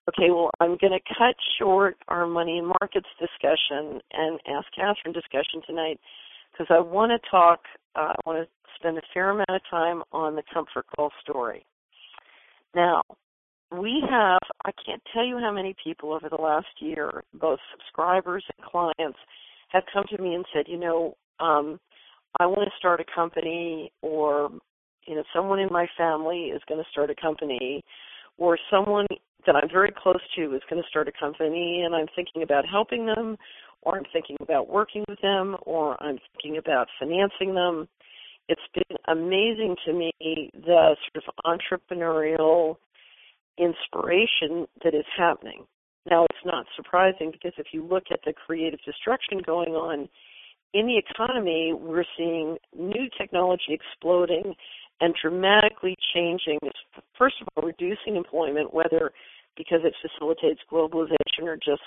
Okay, well, I'm going to cut short our money and markets discussion and Ask Catherine discussion tonight because I want to spend a fair amount of time on the Comfort Call story. Now, I can't tell you how many people over the last year, both subscribers and clients, have come to me and said, I want to start a company, or, someone in my family is going to start a company, or someone that I'm very close to is going to start a company, and I'm thinking about helping them, or I'm thinking about working with them, or I'm thinking about financing them. It's been amazing to me, the sort of entrepreneurial inspiration that is happening. Now, it's not surprising because if you look at the creative destruction going on in the economy, we're seeing new technology exploding and dramatically changing, first of all, reducing employment, whether because it facilitates globalization or just,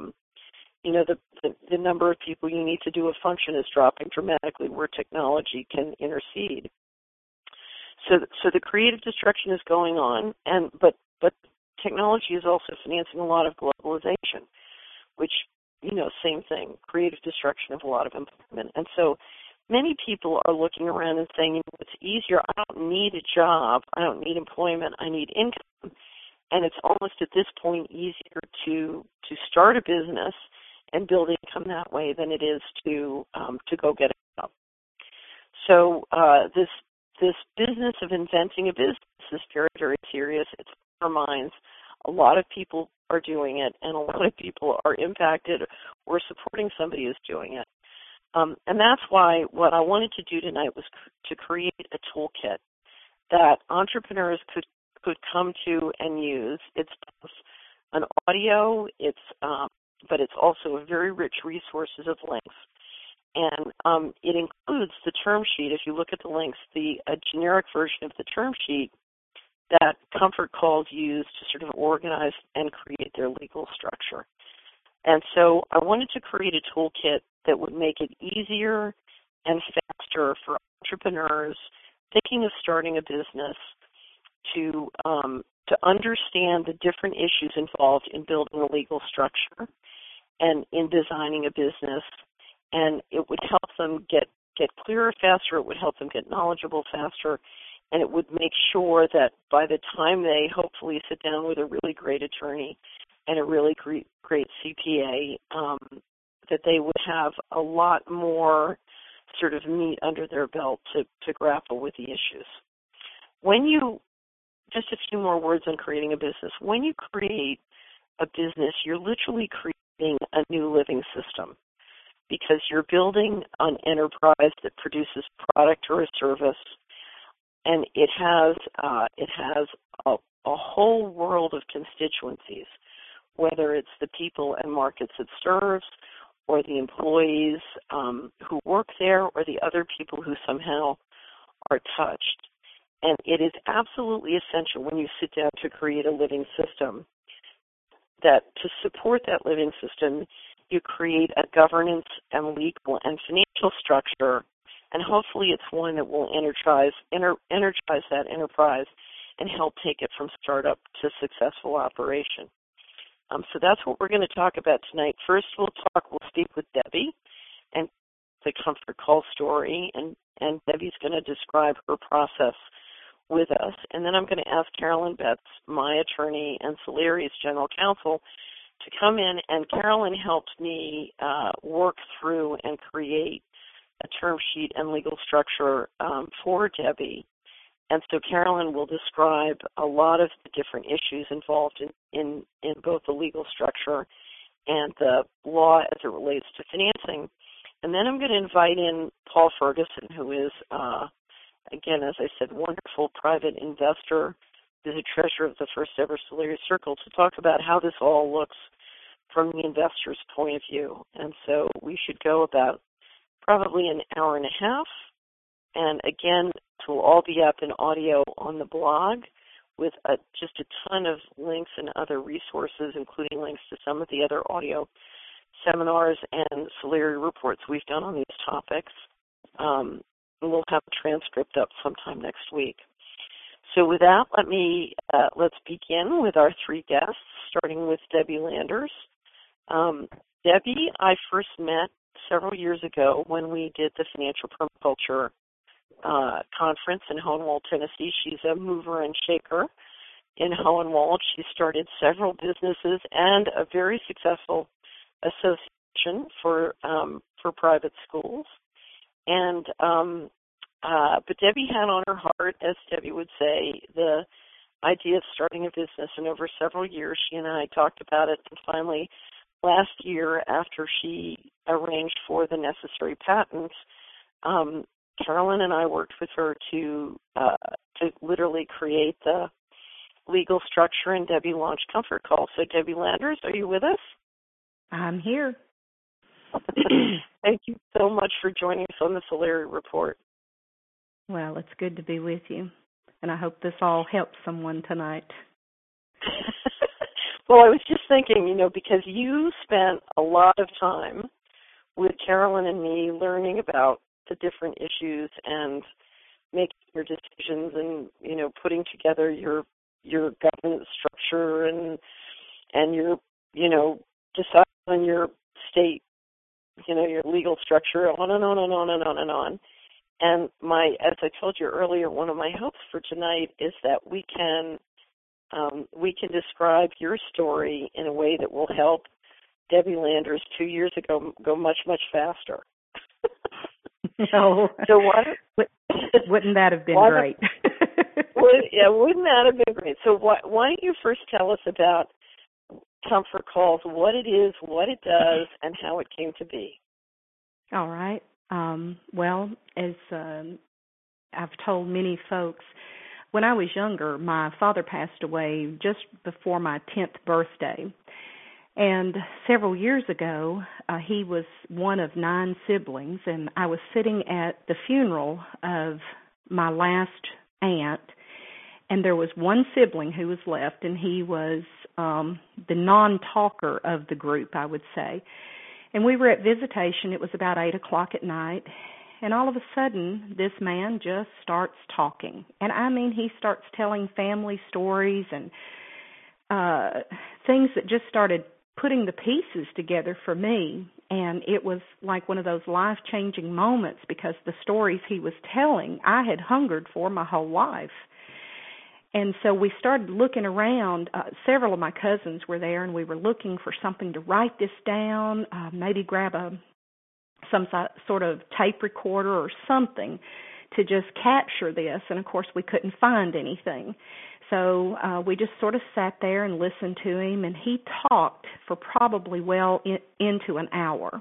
the number of people you need to do a function is dropping dramatically where technology can intercede. So the creative destruction is going on, but technology is also financing a lot of globalization, which, same thing, creative destruction of a lot of employment. And so many people are looking around and saying, it's easier. I don't need a job. I don't need employment. I need income. And it's almost at this point easier to start a business and build income that way than it is to go get a job. So this business of inventing a business is very, very serious. It's on our minds. A lot of people are doing it, and a lot of people are impacted or supporting somebody who's doing it. And that's why what I wanted to do tonight was to create a toolkit that entrepreneurs could come to and use. It's both an audio, but it's also a very rich resources of links. And it includes the term sheet. If you look at the links, a generic version of the term sheet that Comfort Calls use to sort of organize and create their legal structure. And so I wanted to create a toolkit that would make it easier and faster for entrepreneurs thinking of starting a business to understand the different issues involved in building a legal structure and in designing a business. And it would help them get clearer faster. It would help them get knowledgeable faster. And it would make sure that by the time they hopefully sit down with a really great attorney and a really great CPA, that they would have a lot more sort of meat under their belt to grapple with the issues. Just a few more words on creating a business. When you create a business, you're literally creating a new living system because you're building an enterprise that produces product or a service, and it has a whole world of constituencies, whether it's the people and markets it serves, or the employees who work there, or the other people who somehow are touched. And it is absolutely essential when you sit down to create a living system that to support that living system, you create a governance and legal and financial structure, and hopefully it's one that will energize that enterprise and help take it from startup to successful operation. So that's what we're going to talk about tonight. First, we'll speak with Debbie and the Comfort Call story, and Debbie's going to describe her process with us. And then I'm going to ask Carolyn Betts, my attorney and Solari's general counsel, to come in, and Carolyn helped me work through and create a term sheet and legal structure for Debbie. And so Carolyn will describe a lot of the different issues involved in both the legal structure and the law as it relates to financing. And then I'm going to invite in Paul Ferguson, who is, again, as I said, wonderful private investor, who's a treasurer of the first ever Solari Circle, to talk about how this all looks from the investor's point of view. And so we should go about probably an hour and a half. And again, it will all be up in audio on the blog with just a ton of links and other resources, including links to some of the other audio seminars and Solari reports we've done on these topics. And we'll have a transcript up sometime next week. So with that, let's begin with our three guests, starting with Debbie Landers. Debbie, I first met several years ago when we did the Financial Permaculture conference in Hohenwald, Tennessee. She's a mover and shaker in Hohenwald. She started several businesses and a very successful association for private schools. And but Debbie had on her heart, as Debbie would say, the idea of starting a business. And over several years, she and I talked about it. And finally, last year, after she arranged for the necessary patents, Carolyn and I worked with her to literally create the legal structure, and Debbie launched Comfort Call. So, Debbie Landers, are you with us? I'm here. Thank you so much for joining us on the Solari Report. Well, it's good to be with you, and I hope this all helps someone tonight. Well, I was just thinking, because you spent a lot of time with Carolyn and me learning about the different issues and making your decisions and, putting together your governance structure and your, decide on your state, your legal structure, on and on and on and on and on. And as I told you earlier, one of my hopes for tonight is that we can describe your story in a way that will help Debbie Landers 2 years ago go much, much faster. No. So wouldn't that have been great? Wouldn't that have been great? So why don't you first tell us about Comfort Calls, what it is, what it does, and how it came to be? All right. Well, as I've told many folks, when I was younger, my father passed away just before my 10th birthday. And several years ago, he was one of 9 siblings, and I was sitting at the funeral of my last aunt, and there was one sibling who was left, and he was the non-talker of the group, I would say. And we were at visitation. It was about 8 o'clock at night, and all of a sudden, this man just starts talking. And I mean, he starts telling family stories and things that just started putting the pieces together for me. And it was like one of those life-changing moments because the stories he was telling, I had hungered for my whole life. And so we started looking around. Several of my cousins were there, and we were looking for something to write this down, maybe grab some sort of tape recorder or something to just capture this. And, of course, we couldn't find anything. So we just sort of sat there and listened to him, and he talked for probably into an hour.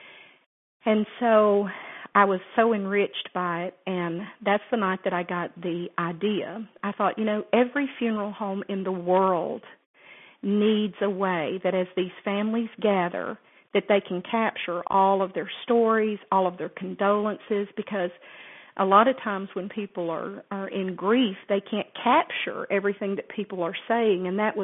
And so I was so enriched by it, and that's the night that I got the idea. I thought, every funeral home in the world needs a way that as these families gather, that they can capture all of their stories, all of their condolences, because a lot of times when people are in grief, they can't capture everything that people are saying, and that's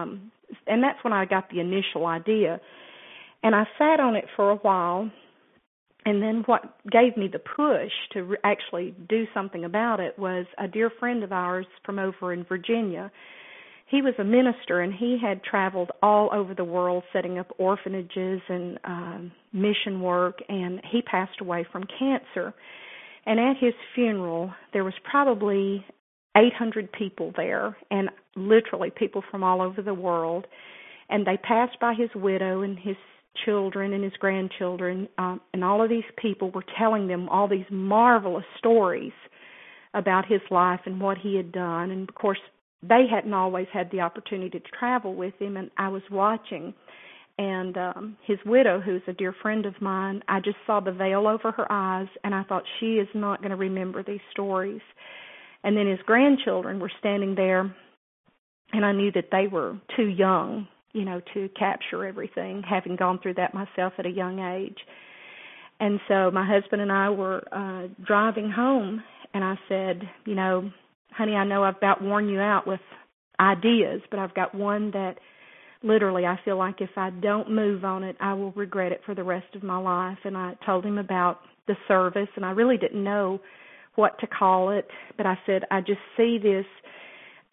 when I got the initial idea. And I sat on it for a while, and then what gave me the push to actually do something about it was a dear friend of ours from over in Virginia. He was a minister, and he had traveled all over the world setting up orphanages and mission work, and he passed away from cancer. And at his funeral, there was probably 800 people there, and literally people from all over the world. And they passed by his widow and his children and his grandchildren, and all of these people were telling them all these marvelous stories about his life and what he had done. And, of course, they hadn't always had the opportunity to travel with him, and I was watching. And his widow, who's a dear friend of mine, I just saw the veil over her eyes, and I thought, she is not going to remember these stories. And then his grandchildren were standing there, and I knew that they were too young, to capture everything, having gone through that myself at a young age. And so my husband and I were driving home, and I said, honey, I know I've about worn you out with ideas, but I've got one that literally, I feel like if I don't move on it, I will regret it for the rest of my life. And I told him about the service, and I really didn't know what to call it. But I said, I just see this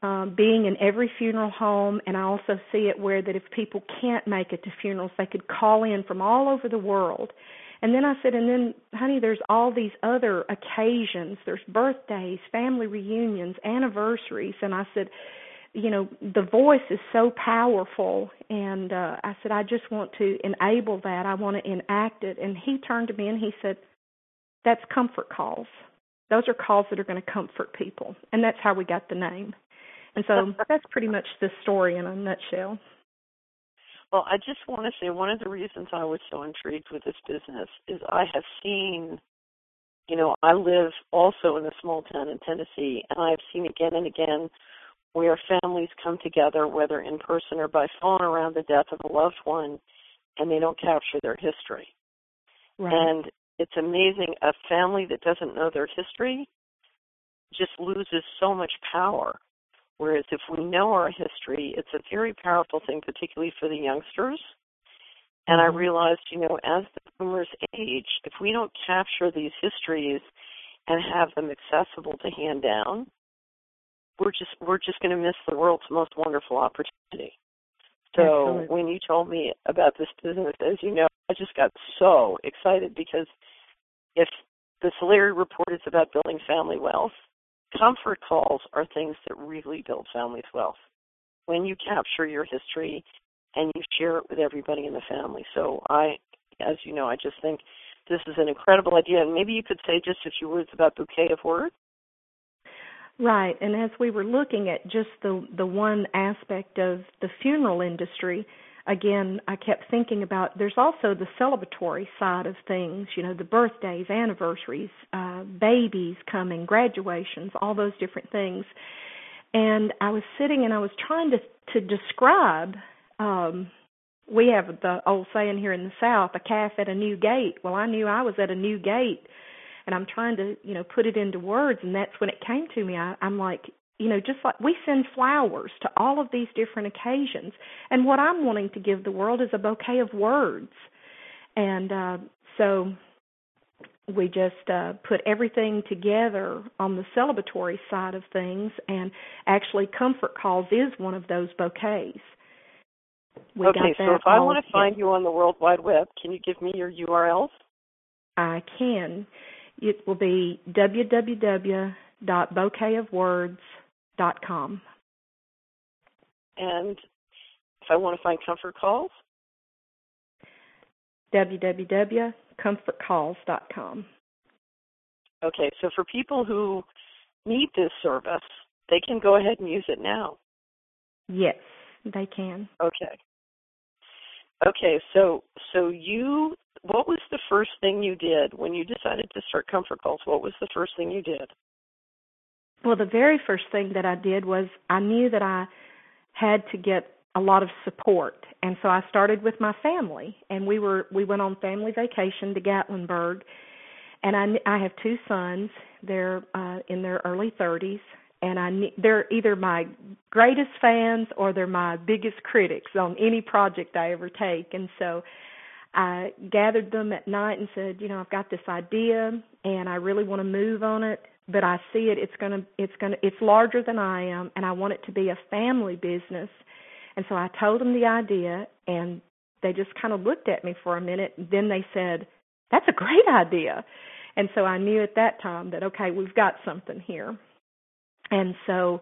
being in every funeral home, and I also see it where that if people can't make it to funerals, they could call in from all over the world. And then I said, and then, honey, there's all these other occasions. There's birthdays, family reunions, anniversaries. And I said, you know, the voice is so powerful. And I said, I just want to enable that. I want to enact it. And he turned to me and he said, that's comfort calls. Those are calls that are going to comfort people. And that's how we got the name. And so that's pretty much the story in a nutshell. Well, I just want to say one of the reasons I was so intrigued with this business is I have seen, you know, I live also in a small town in Tennessee, and I've seen again and again where families come together, whether in person or by phone, around the death of a loved one, and they don't capture their history. Right. And it's amazing. A family that doesn't know their history just loses so much power. Whereas if we know our history, it's a very powerful thing, particularly for the youngsters. And I realized, you know, as the boomers age, if we don't capture these histories and have them accessible to hand down, we're just going to miss the world's most wonderful opportunity. So Absolutely. When you told me about this business, as you know, I just got so excited because if the Solari Report is about building family wealth, comfort calls are things that really build families' wealth when you capture your history and you share it with everybody in the family. So as you know, I just think this is an incredible idea. And maybe you could say just a few words about Bouquet of Words. Right, and as we were looking at just the one aspect of the funeral industry, again, I kept thinking about there's also the celebratory side of things, you know, the birthdays, anniversaries, babies coming, graduations, all those different things. And I was sitting and I was trying to describe, we have the old saying here in the South, a calf at a new gate. Well, I knew I was at a new gate. And I'm trying to, you know, put it into words, and that's when it came to me. I'm like, you know, just like we send flowers to all of these different occasions. And what I'm wanting to give the world is a bouquet of words. And so we just put everything together on the celebratory side of things, and actually Comfort Calls is one of those bouquets. Okay, so if I want to find you on the World Wide Web, can you give me your URLs? I can. It will be www.bouquetofwords.com. And if I want to find Comfort Calls? www.comfortcalls.com. Okay, so for people who need this service, they can go ahead and use it now. Yes, they can. Okay. Okay, so what was the first thing you did when you decided to start Comfort Calls? What was the first thing you did? Well, the very first thing that I did was I knew that I had to get a lot of support, and so I started with my family, and we went on family vacation to Gatlinburg, and I have two sons. They're in their early 30s, and they're either my greatest fans or they're my biggest critics on any project I ever take. And so I gathered them at night and said, you know, I've got this idea and I really want to move on it, but I see it's larger than I am, and I want it to be a family business. And so I told them the idea, and they just kind of looked at me for a minute. Then they said, that's a great idea. And so I knew at that time that, okay, we've got something here. And so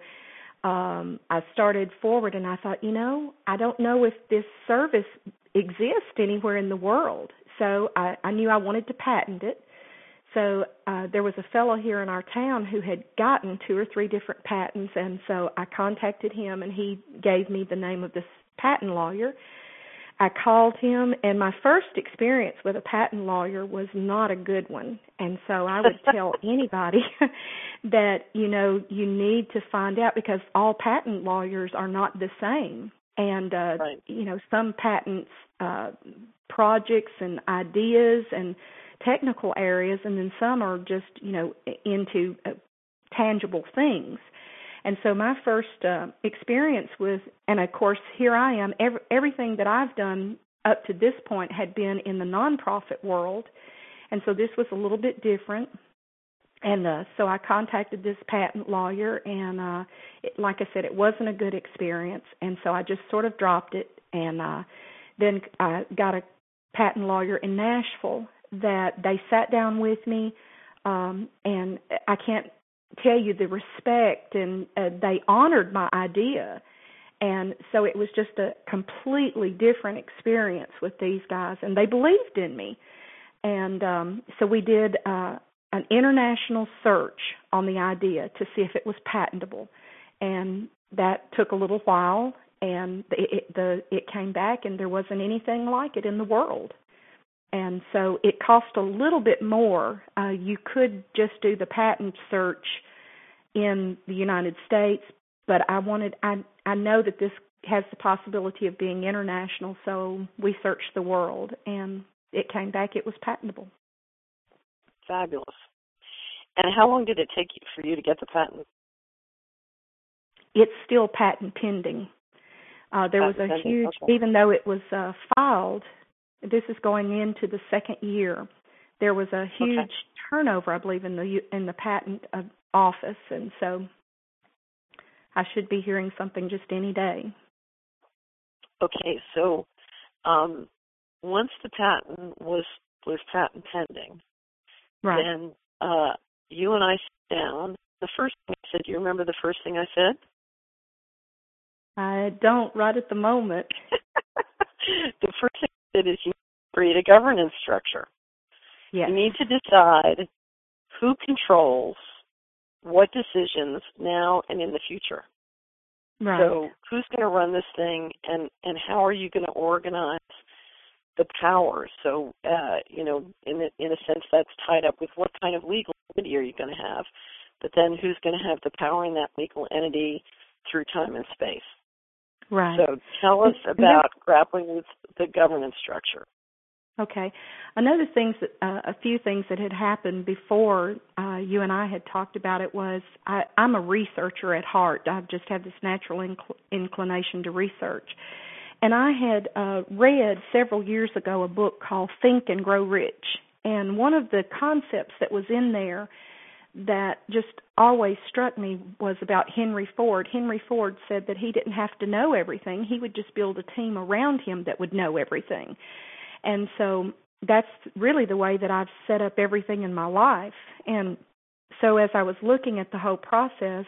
I started forward, and I thought, you know, I don't know if this service exists anywhere in the world. So I knew I wanted to patent it. So there was a fellow here in our town who had gotten 2 or 3 different patents, and so I contacted him, and he gave me the name of this patent lawyer. I called him, and my first experience with a patent lawyer was not a good one. And so I would tell anybody that, you know, you need to find out, because all patent lawyers are not the same. And, right. You know, some patents, projects and ideas and technical areas, and then some are just, you know, into tangible things. And so my first experience with, and of course here I am, everything that I've done up to this point had been in the nonprofit world, and so this was a little bit different. And so I contacted this patent lawyer, and like I said, it wasn't a good experience, and so I just sort of dropped it. And then I got a patent lawyer in Nashville that they sat down with me, and I can't tell you the respect, and they honored my idea. And so it was just a completely different experience with these guys, and they believed in me. And so we did an international search on the idea to see if it was patentable, and that took a little while, and it came back, and there wasn't anything like it in the world. And so it cost a little bit more. You could just do the patent search in the United States, but I know that this has the possibility of being international, so we searched the world, and it came back, it was patentable. Fabulous. And how long did it take for you to get the patent? It's still patent pending. There was a huge, okay. Even though it was filed, this is going into the second year, there was a huge turnover, I believe, in the patent office, and so I should be hearing something just any day. Okay, so once the patent was patent pending, right. then you and I sat down. The first thing I said, do you remember the first thing I said? I don't right at the moment. The first thing I said is you create a governance structure. Yes. You need to decide who controls what decisions now and in the future. Right. So who's going to run this thing, and how are you going to organize the power? So, in a sense, that's tied up with what kind of legal entity are you going to have, but then who's going to have the power in that legal entity through time and space. Right. So tell us about grappling with the governance structure. Okay. Another things that a few things that had happened before you and I had talked about it was I'm a researcher at heart. I just have this natural inclination to research. And I had read several years ago a book called Think and Grow Rich. And one of the concepts that was in there that just always struck me was about Henry Ford. Henry Ford said that he didn't have to know everything. He would just build a team around him that would know everything. And so that's really the way that I've set up everything in my life. And so as I was looking at the whole process,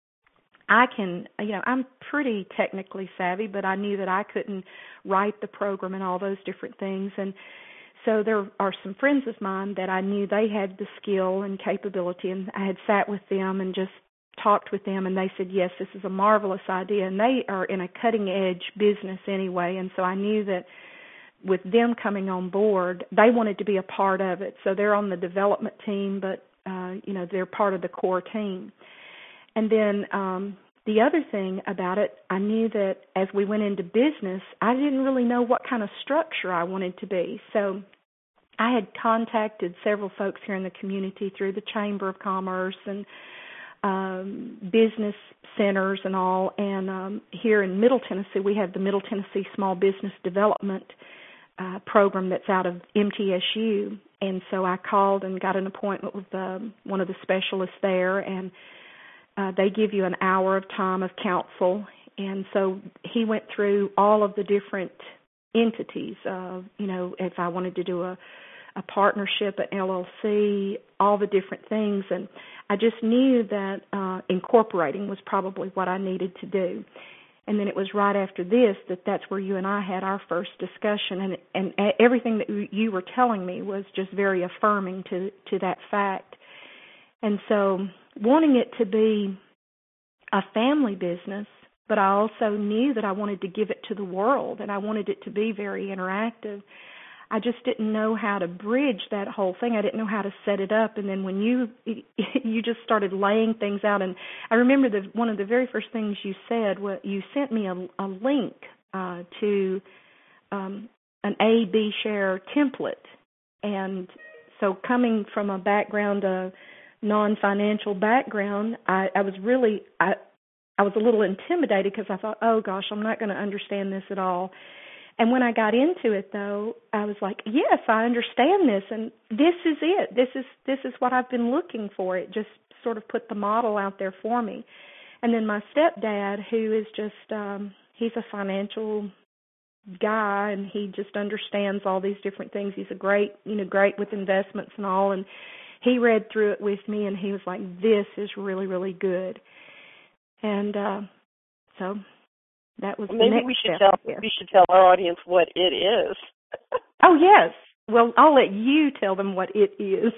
I'm pretty technically savvy, but I knew that I couldn't write the program and all those different things. And so there are some friends of mine that I knew they had the skill and capability, and I had sat with them and just talked with them, and they said, yes, this is a marvelous idea. And they are in a cutting-edge business anyway, and so I knew that with them coming on board, they wanted to be a part of it. So they're on the development team, but, they're part of the core team. And then the other thing about it, I knew that as we went into business, I didn't really know what kind of structure I wanted to be. So I had contacted several folks here in the community through the Chamber of Commerce and business centers and all. And here in Middle Tennessee, we have the Middle Tennessee Small Business Development program that's out of MTSU. And so I called and got an appointment with one of the specialists there, and they give you an hour of time of counsel. And so he went through all of the different entities, if I wanted to do a partnership, an LLC, all the different things. And I just knew that incorporating was probably what I needed to do. And then it was right after this that's where you and I had our first discussion, and everything that you were telling me was just very affirming to that fact. And so wanting it to be a family business, but I also knew that I wanted to give it to the world, and I wanted it to be very interactive. I just didn't know how to bridge that whole thing. I didn't know how to set it up. And then when you just started laying things out, and I remember one of the very first things you said, you sent me a link to an A-B share template. And so coming from a background, a non-financial background, I was a little intimidated because I thought, oh gosh, I'm not going to understand this at all. And when I got into it, though, I was like, yes, I understand this, and this is it. This is what I've been looking for. It just sort of put the model out there for me. And then my stepdad, who is just, he's a financial guy, and he just understands all these different things. He's great with investments and all, and he read through it with me, and he was like, this is really, really good. And so that was maybe the next step. We should tell our audience what it is. Oh, yes. Well, I'll let you tell them what it is.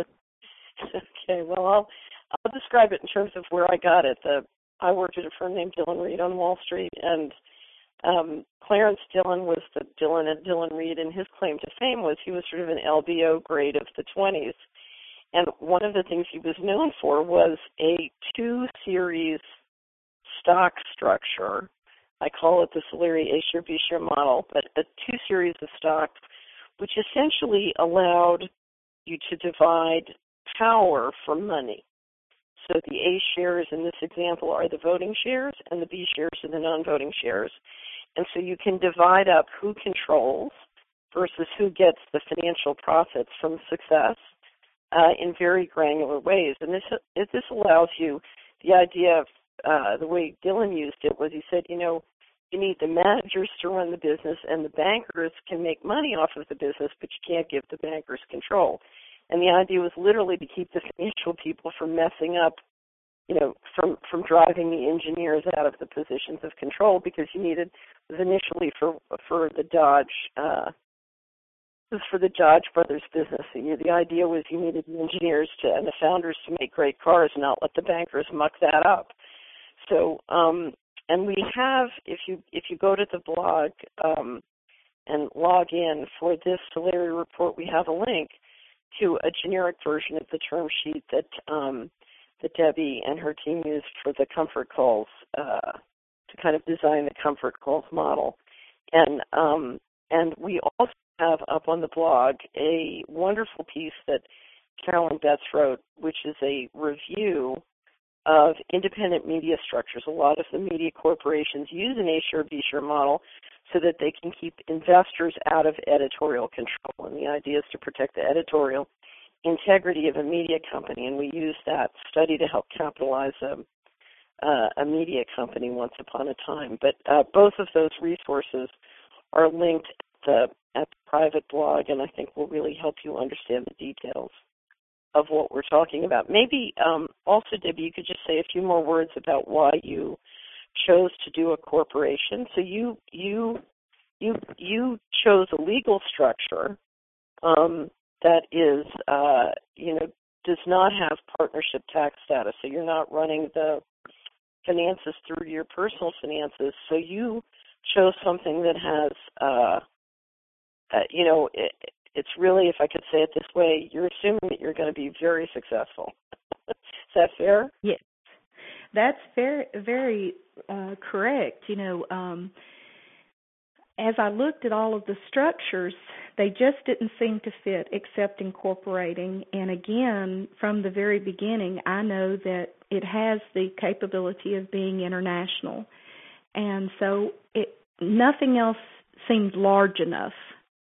Okay. Well, I'll describe it in terms of where I got it. I worked at a firm named Dillon Read on Wall Street, and Clarence Dillon was the Dillon and Dillon Read, and his claim to fame was he was sort of an LBO grade of the 20s. And one of the things he was known for was a 2-series stock structure. I call it the Solari A-share, B-share model, but a 2-series of stocks, which essentially allowed you to divide power for money. So the A shares in this example are the voting shares, and the B shares are the non-voting shares. And so you can divide up who controls versus who gets the financial profits from success in very granular ways. And this allows you, the idea of the way Dillon used it was he said, you need the managers to run the business, and the bankers can make money off of the business, but you can't give the bankers control. And the idea was literally to keep the financial people from messing up, from driving the engineers out of the positions of control, because you needed, it was initially for the Dodge, this was for the Dodge Brothers business. The idea was you needed the engineers and the founders to make great cars and not let the bankers muck that up. So, and we have, if you go to the blog and log in for this Solari report, we have a link to a generic version of the term sheet that Debbie and her team used for the comfort calls to kind of design the comfort calls model. And we also have up on the blog a wonderful piece that Carolyn Betts wrote, which is a review of independent media structures. A lot of the media corporations use an A-share, B-share model so that they can keep investors out of editorial control. And the idea is to protect the editorial integrity of a media company. And we use that study to help capitalize a media company once upon a time. But both of those resources are linked at the private blog, and I think will really help you understand the details of what we're talking about. Maybe also, Debbie, you could just say a few more words about why you chose to do a corporation. So you chose a legal structure that is, does not have partnership tax status. So you're not running the finances through your personal finances. So you chose something that has, it's really, if I could say it this way, you're assuming that you're going to be very successful. Is that fair? Yes, that's very, very correct. As I looked at all of the structures, they just didn't seem to fit except incorporating. And again, from the very beginning, I know that it has the capability of being international. And so nothing else seemed large enough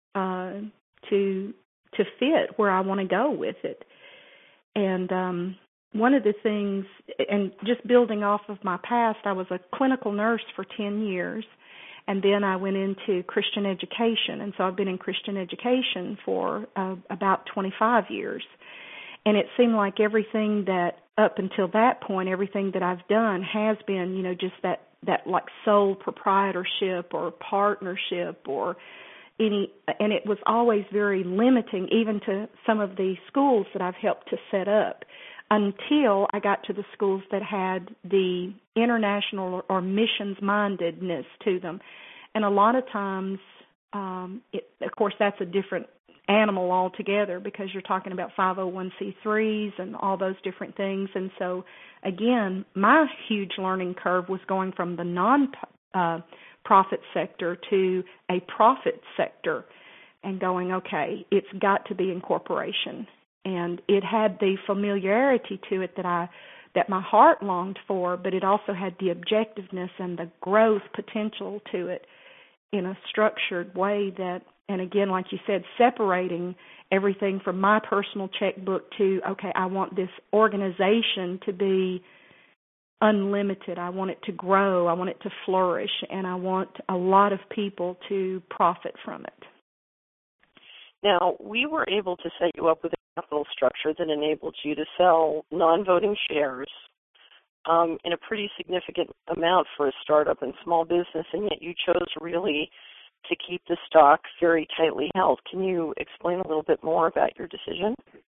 to fit where I want to go with it. And one of the things, and just building off of my past, I was a clinical nurse for 10 years, and then I went into Christian education. And so I've been in Christian education for about 25 years. And it seemed like everything that, up until that point, everything that I've done has been, just that like sole proprietorship or partnership or and it was always very limiting, even to some of the schools that I've helped to set up, until I got to the schools that had the international or missions-mindedness to them. And a lot of times, of course, that's a different animal altogether, because you're talking about 501c3s and all those different things. And so, again, my huge learning curve was going from the non-profit sector to a profit sector and going, okay, it's got to be incorporation. And it had the familiarity to it that my heart longed for, but it also had the objectiveness and the growth potential to it. in a structured way that, and again, like you said, separating everything from my personal checkbook to, okay, I want this organization to be unlimited. I want it to grow. I want it to flourish, and I want a lot of people to profit from it. Now, we were able to set you up with a capital structure that enabled you to sell non-voting shares in a pretty significant amount for a startup and small business, and yet you chose really to keep the stock very tightly held. Can you explain a little bit more about your decision?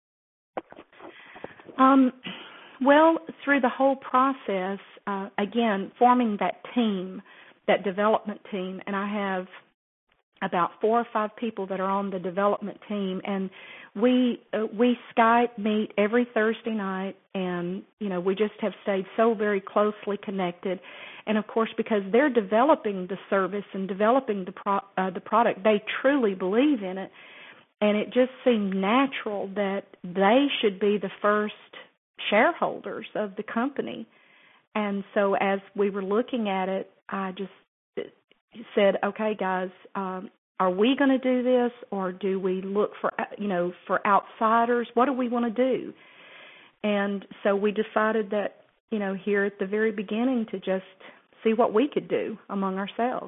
Well, through the whole process, again, forming that team, that development team, and I have about 4 or 5 people that are on the development team, and we Skype meet every Thursday night, and we just have stayed so very closely connected. And of course, because they're developing the service and developing the product, they truly believe in it, and it just seemed natural that they should be the first shareholders of the company. And so as we were looking at it, I just said, okay, guys, are we going to do this, or do we look for outsiders? What do we want to do? And so we decided that, here at the very beginning, to just see what we could do among ourselves.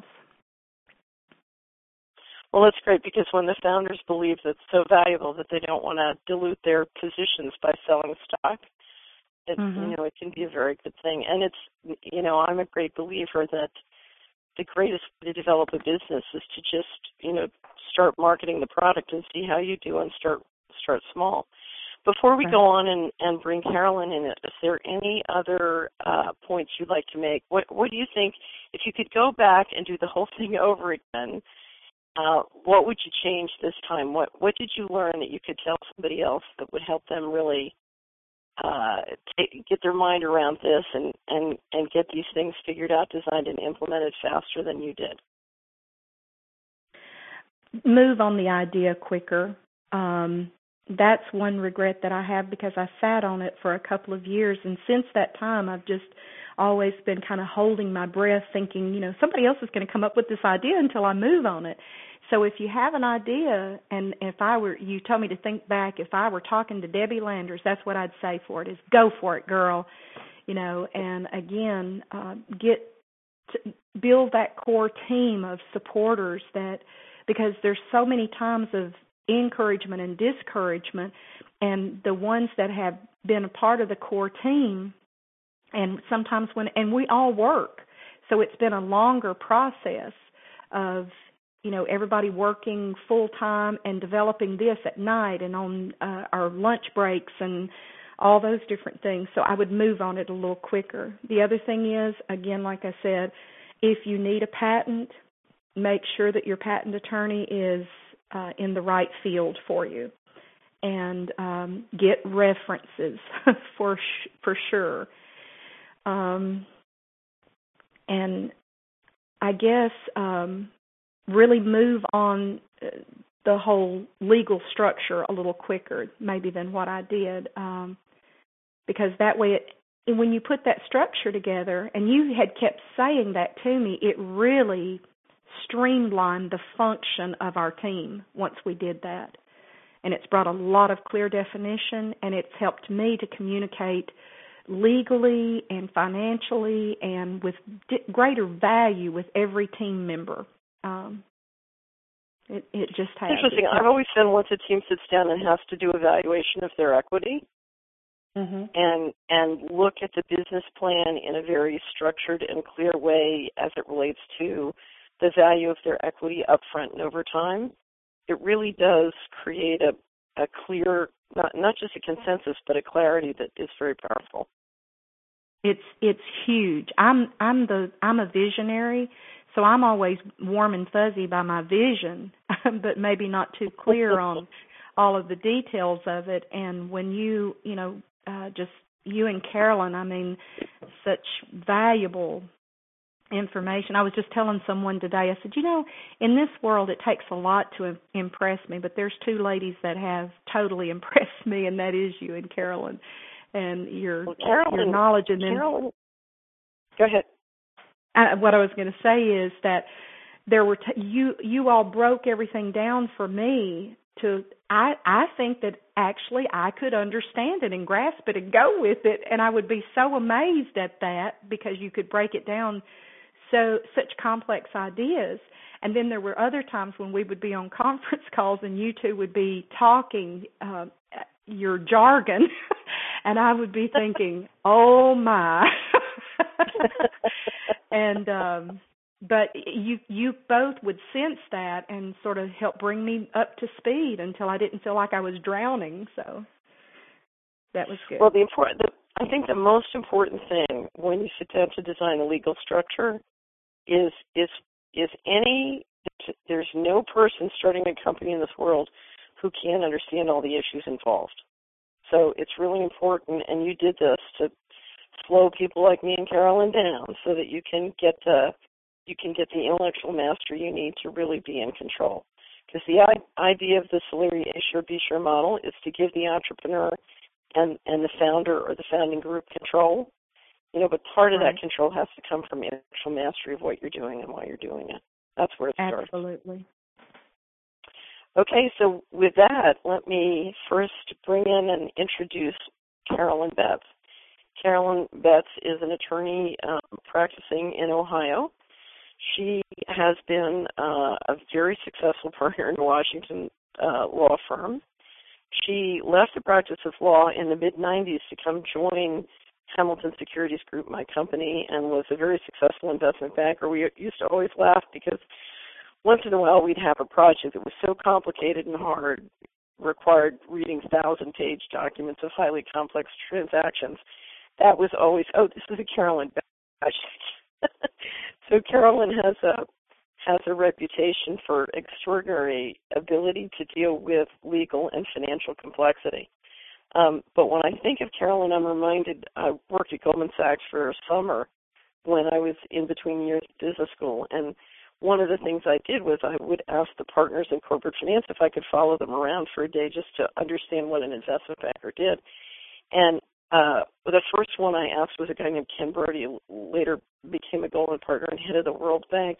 Well, that's great, because when the founders believe that's so valuable that they don't want to dilute their positions by selling stock, it can be a very good thing. And it's, I'm a great believer that the greatest way to develop a business is to just, start marketing the product and see how you do, and start small. Before we go on and bring Carolyn in, is there any other points you'd like to make? What do you think, if you could go back and do the whole thing over again, what would you change this time? What did you learn that you could tell somebody else that would help them really get their mind around this and get these things figured out, designed, and implemented faster than you did? Move on the idea quicker. That's one regret that I have, because I sat on it for a couple of years, and since that time I've just always been kind of holding my breath, thinking, somebody else is going to come up with this idea until I move on it. So if you have an idea, and you told me to think back, if I were talking to Debbie Landers, that's what I'd say for it, is go for it, girl. And again, build that core team of supporters, because there's so many times of encouragement and discouragement, and the ones that have been a part of the core team, and sometimes we all work, so it's been a longer process of everybody working full time and developing this at night and on our lunch breaks and all those different things. So I would move on it a little quicker. The other thing is, again, like I said, if you need a patent, make sure that your patent attorney is in the right field for you, and get references for sure. And I guess really move on the whole legal structure a little quicker maybe than what I did, because that way when you put that structure together, and you had kept saying that to me, it really streamlined the function of our team once we did that. And it's brought a lot of clear definition, and it's helped me to communicate legally and financially and with greater value with every team member. It just has. Interesting. I've always said once a team sits down and has to do evaluation of their equity, and look at the business plan in a very structured and clear way as it relates to the value of their equity up front and over time, it really does create a clear, not just a consensus, but a clarity that is very powerful. It's huge. I'm a visionary, so I'm always warm and fuzzy by my vision, but maybe not too clear on all of the details of it. And when just you and Carolyn, I mean, such valuable information. I was just telling someone today, I said, in this world it takes a lot to impress me, but there's 2 ladies that have totally impressed me, and that is you and Carolyn. And your knowledge. And then, Carolyn, go ahead. What I was going to say is that there were you all broke everything down for me to I think that actually I could understand it and grasp it and go with it, and I would be so amazed at that because you could break it down such complex ideas. And then there were other times when we would be on conference calls and you two would be talking your jargon and I would be thinking, oh my. And but you both would sense that and sort of help bring me up to speed until I didn't feel like I was drowning. So that was good. Well, I think the most important thing when you sit down to design a legal structure is there's no person starting a company in this world who can't understand all the issues involved. So it's really important, and you did this to slow people like me and Carolyn down so that you can get the intellectual mastery you need to really be in control. Because the idea of the Solari A. Sure, B. Sure model is to give the entrepreneur and the founder or the founding group control, but part of that control has to come from intellectual mastery of what you're doing and why you're doing it. That's where it starts. Absolutely. Okay, so with that, let me first bring in and introduce Carolyn Betts. Carolyn Betts is an attorney practicing in Ohio. She has been a very successful partner in a Washington law firm. She left the practice of law in the mid-'90s to come join Hamilton Securities Group, my company, and was a very successful investment banker. We used to always laugh because once in a while we'd have a project that was so complicated and hard, required reading 1,000-page documents of highly complex transactions. That was always, this is a Carolyn project. So Carolyn has a reputation for extraordinary ability to deal with legal and financial complexity. But when I think of Carolyn, I'm reminded I worked at Goldman Sachs for a summer when I was in between years of business school, and one of the things I did was I would ask the partners in corporate finance if I could follow them around for a day just to understand what an investment banker did. And the first one I asked was a guy named Ken Brody, who later became a Goldman partner and head of the World Bank,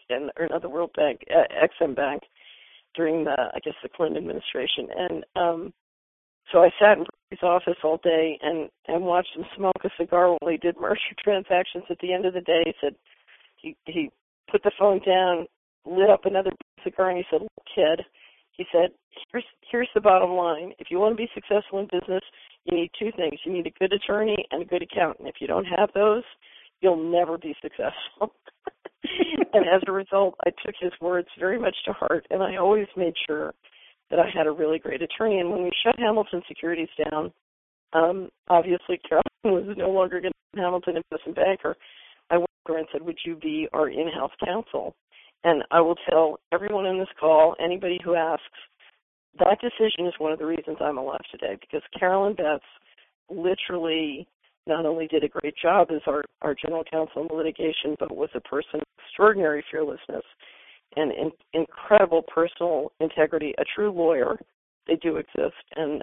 Ex-Im Bank, during the Clinton administration. And so I sat in his office all day and watched him smoke a cigar while he did merger transactions. At the end of the day, he said he put the phone down, lit up another cigar, and he said, "Look, kid," he said, here's the bottom line. If you want to be successful in business, you need two things. You need a good attorney and a good accountant. If you don't have those, you'll never be successful." And as a result, I took his words very much to heart, and I always made sure that I had a really great attorney. And when we shut Hamilton Securities down, obviously Carolyn was no longer going to be Hamilton Investment Banker. I went to her and said, "Would you be our in-house counsel?" And I will tell everyone in this call, anybody who asks, that decision is one of the reasons I'm alive today, because Carolyn Betts literally not only did a great job as our general counsel in the litigation, but was a person of extraordinary fearlessness and incredible personal integrity, a true lawyer. They do exist. And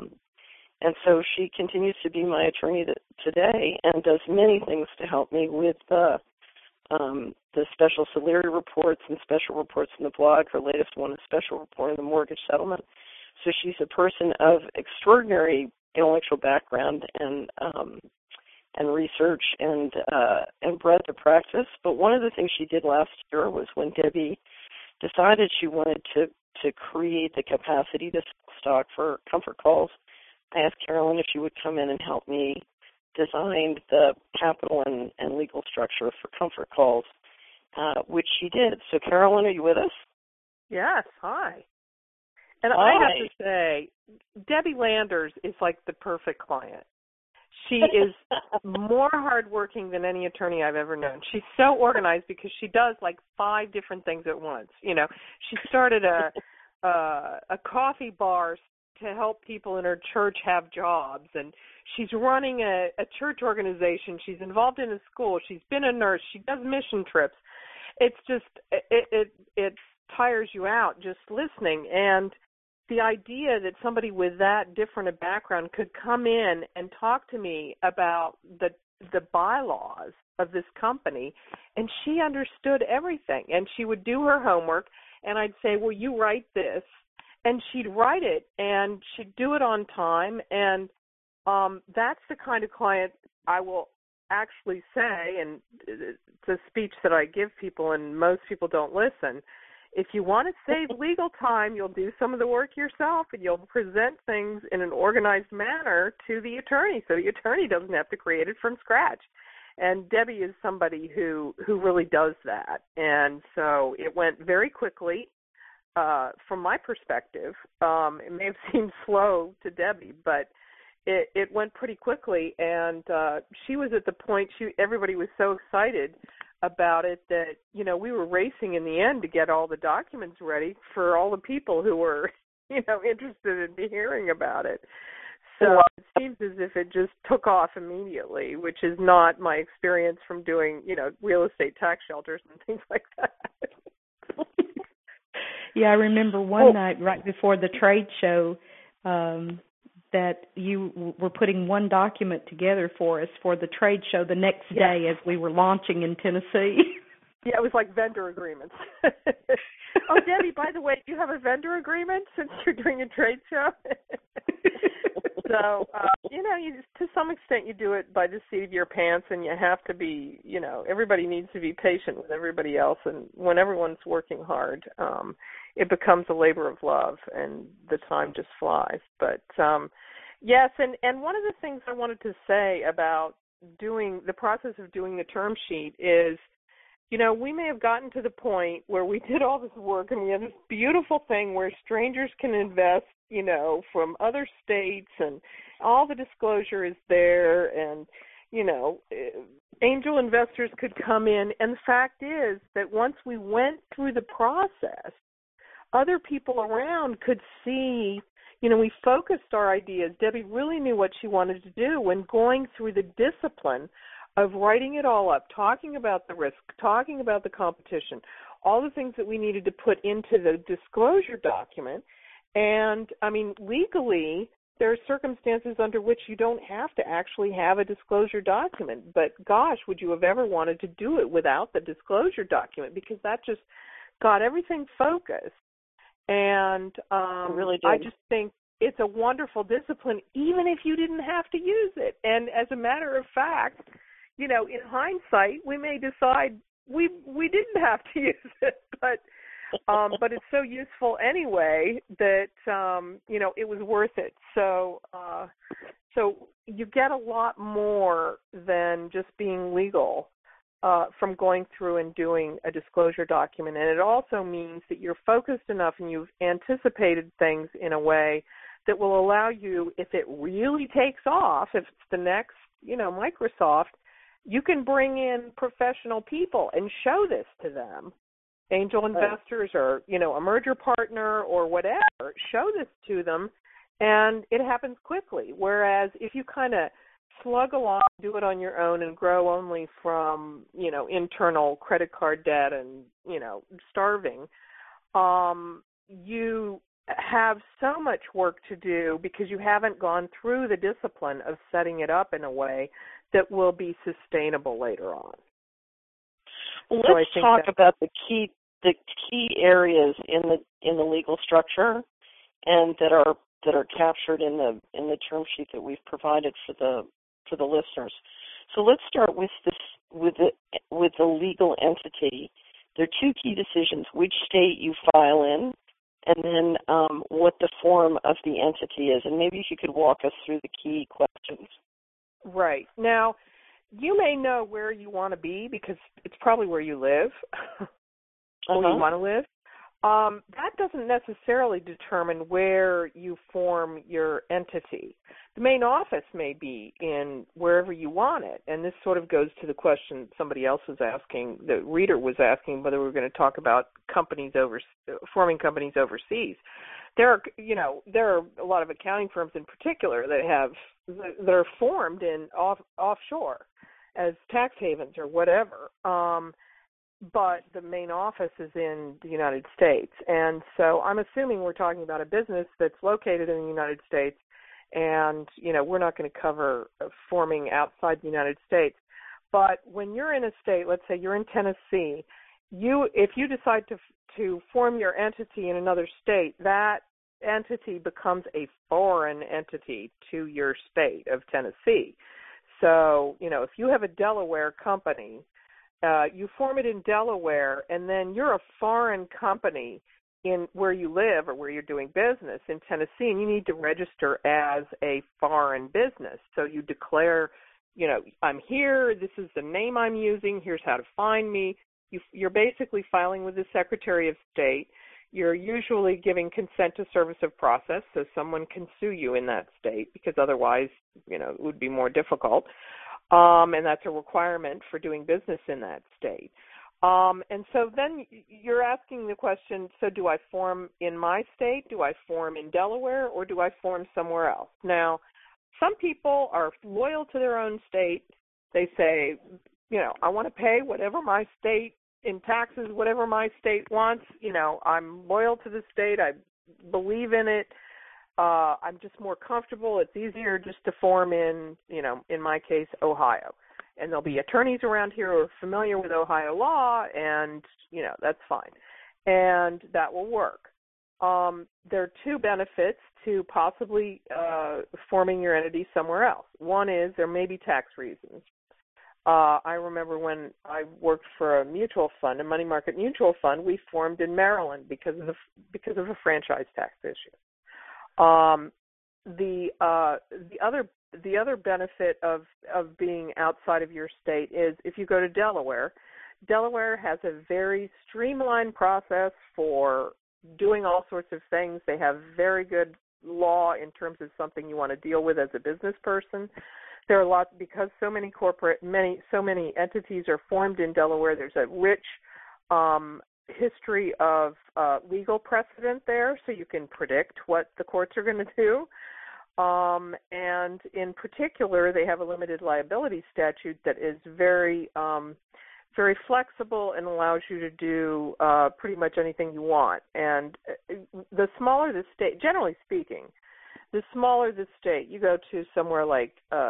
so she continues to be my attorney today and does many things to help me with the special Solari reports and special reports in the blog. Her latest one is special report on the mortgage settlement. So she's a person of extraordinary intellectual background and research and breadth of practice. But one of the things she did last year was when Debbie decided she wanted to create the capacity to stock for Comfort Calls, I asked Carolyn if she would come in and help me design the capital and legal structure for Comfort Calls, which she did. So, Carolyn, are you with us? Yes, hi. And hi. I have to say, Debbie Landers is like the perfect client. She is more hardworking than any attorney I've ever known. She's so organized because she does like 5 different things at once. She started a coffee bar to help people in her church have jobs, and she's running a church organization. She's involved in a school. She's been a nurse. She does mission trips. It's just it tires you out just listening. And the idea that somebody with that different a background could come in and talk to me about the bylaws of this company, and she understood everything. And she would do her homework, and I'd say, well, you write this. And she'd write it, and she'd do it on time. And that's the kind of client I will actually say, and it's a speech that I give people, and most people don't listen. If you want to save legal time, you'll do some of the work yourself, and you'll present things in an organized manner to the attorney, so the attorney doesn't have to create it from scratch. And Debbie is somebody who really does that. And so it went very quickly. From my perspective, it may have seemed slow to Debbie, but it went pretty quickly. And she was at the point, everybody was so excited about it that, you know, we were racing in the end to get all the documents ready for all the people who were, you know, interested in hearing about it. So it seems as if it just took off immediately, which is not my experience from doing, you know, real estate tax shelters and things like that. Yeah, I remember one night right before the trade show that you were putting one document together for us for the trade show the next day as we were launching in Tennessee. Yeah, it was like vendor agreements. Oh, Debbie, by the way, do you have a vendor agreement since you're doing a trade show? So, you know, to some extent you do it by the seat of your pants, and you have to be, you know, everybody needs to be patient with everybody else, and when everyone's working hard, it becomes a labor of love, and the time just flies. But, yes, and one of the things I wanted to say about doing the process of doing the term sheet is, you know, we may have gotten to the point where we did all this work and we have this beautiful thing where strangers can invest, you know, from other states, and all the disclosure is there, and, you know, angel investors could come in. And the fact is that once we went through the process, other people around could see, you know, we focused our ideas. Debbie really knew what she wanted to do when going through the discipline of writing it all up, talking about the risk, talking about the competition, all the things that we needed to put into the disclosure document. And, I mean, legally, there are circumstances under which you don't have to actually have a disclosure document. But, gosh, would you have ever wanted to do it without the disclosure document? Because that just got everything focused. And really did. I just think it's a wonderful discipline, even if you didn't have to use it. And as a matter of fact, you know, in hindsight, we may decide we didn't have to use it, but it's so useful anyway that you know, it was worth it. So you get a lot more than just being legal from going through and doing a disclosure document, and it also means that you're focused enough and you've anticipated things in a way that will allow you, if it really takes off, if it's the next, you know, Microsoft, you can bring in professional people and show this to them, angel investors or, you know, a merger partner or whatever. Show this to them, and it happens quickly. Whereas if you kind of slug along, do it on your own, and grow only from, you know, internal credit card debt and, you know, starving, you have so much work to do because you haven't gone through the discipline of setting it up in a way that will be sustainable later on. Well, let's talk about the key areas in the legal structure, and that are captured in the term sheet that we've provided for the listeners. So let's start with the legal entity. There are two key decisions: which state you file in, and then what the form of the entity is. And maybe if you could walk us through the key questions. Right. Now, you may know where you want to be because it's probably where you live, where you want to live. That doesn't necessarily determine where you form your entity. The main office may be in wherever you want it, and this sort of goes to the question somebody else was asking, the reader was asking, whether we're going to talk about forming companies overseas. There are a lot of accounting firms in particular that are formed in offshore as tax havens or whatever. But the main office is in the United States. And so I'm assuming we're talking about a business that's located in the United States, and, you know, we're not going to cover forming outside the United States. But when you're in a state, let's say you're in Tennessee, if you decide to form your entity in another state, that entity becomes a foreign entity to your state of Tennessee. So, if you have a Delaware company, you form it in Delaware, and then you're a foreign company in where you live or where you're doing business in Tennessee, and you need to register as a foreign business. So you declare, I'm here, this is the name I'm using, here's how to find me. You're basically filing with the Secretary of State. You're usually giving consent to service of process, so someone can sue you in that state, because otherwise, it would be more difficult. And that's a requirement for doing business in that state. And so then you're asking the question, so do I form in my state, do I form in Delaware, or do I form somewhere else? Now, some people are loyal to their own state. They say, I want to pay whatever my state in taxes, whatever my state wants. I'm loyal to the state. I believe in it. I'm just more comfortable. It's easier just to form in my case, Ohio. And there'll be attorneys around here who are familiar with Ohio law, and, that's fine. And that will work. There are two benefits to possibly forming your entity somewhere else. One is there may be tax reasons. I remember when I worked for a mutual fund, a money market mutual fund, we formed in Maryland because of a franchise tax issue. The other benefit of being outside of your state is if you go to Delaware, Delaware has a very streamlined process for doing all sorts of things. They have very good law in terms of something you want to deal with as a business person. There are lots, because so many entities are formed in Delaware. There's a rich history of legal precedent there, so you can predict what the courts are going to do. And in particular, they have a limited liability statute that is very, very flexible and allows you to do pretty much anything you want. And the smaller the state, generally speaking, the smaller the state, you go to somewhere like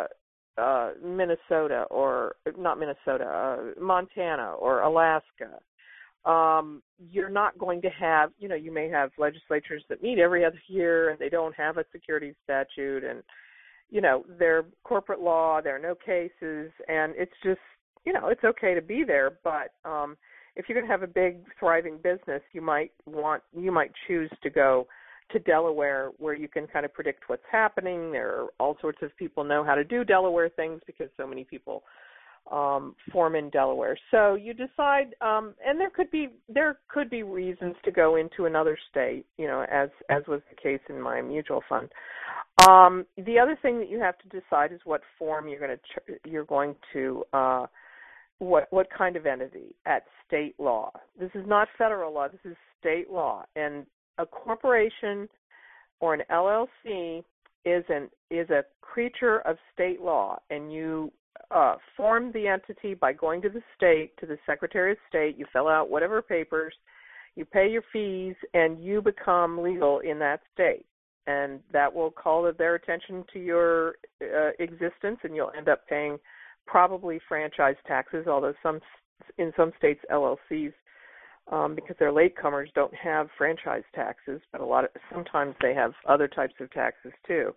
Minnesota, or not Minnesota, Montana or Alaska, you're not going to have, you may have legislatures that meet every other year and they don't have a securities statute, and, they're corporate law, there are no cases, and it's just, it's okay to be there. But if you're going to have a big thriving business, you might choose to go to Delaware, where you can kind of predict what's happening. There are all sorts of people know how to do Delaware things because so many people form in Delaware. So you decide, and there could be reasons to go into another state, as was the case in my mutual fund. The other thing that you have to decide is what form you're going to what kind of entity at state law. This is not federal law. This is state law, and a corporation or an LLC is a creature of state law, and you form the entity by going to the state, to the Secretary of State. You fill out whatever papers, you pay your fees, and you become legal in that state. And that will call their attention to your existence, and you'll end up paying probably franchise taxes, although in some states LLCs, because they're latecomers, don't have franchise taxes, but sometimes they have other types of taxes too.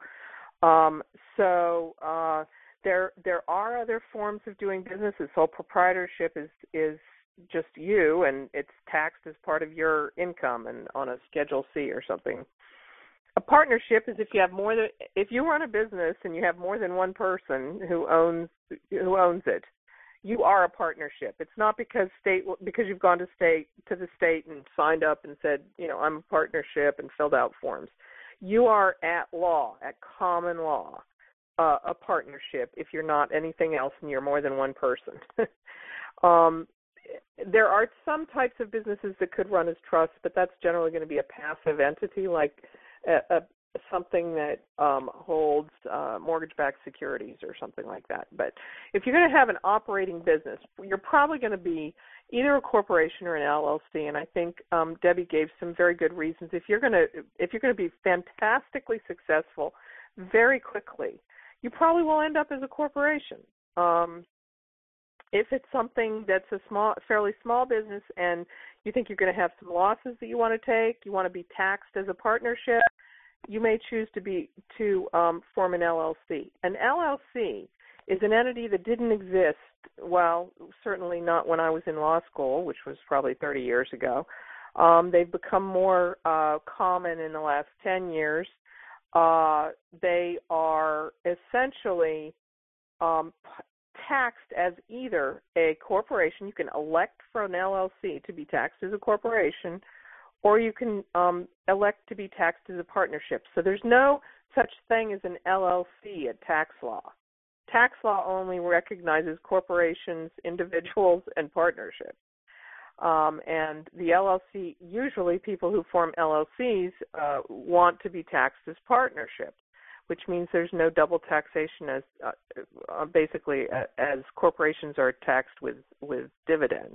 There are other forms of doing business. This whole proprietorship is just you, and it's taxed as part of your income and on a Schedule C or something. A partnership is if you run a business and you have more than one person who owns it, you are a partnership. It's not because you've gone to the state and signed up and said, I'm a partnership and filled out forms. You are at law, at common law, a partnership if you're not anything else and you're more than one person. There are some types of businesses that could run as trusts, but that's generally going to be a passive entity, like something that holds mortgage-backed securities or something like that. But if you're going to have an operating business, you're probably going to be either a corporation or an LLC. And I think Debbie gave some very good reasons. If you're going to be fantastically successful very quickly, you probably will end up as a corporation. If it's something that's fairly small business and you think you're going to have some losses that you want to take, you want to be taxed as a partnership, you may choose to form an LLC. An LLC is an entity that didn't exist, well, certainly not when I was in law school, which was probably 30 years ago. They've become more common in the last 10 years. They are essentially taxed as either a corporation. You can elect for an LLC to be taxed as a corporation, or you can elect to be taxed as a partnership. So there's no such thing as an LLC at tax law. Tax law only recognizes corporations, individuals, and partnerships. And the LLC, usually people who form LLCs want to be taxed as partnerships, which means there's no double taxation as basically as corporations are taxed with dividends.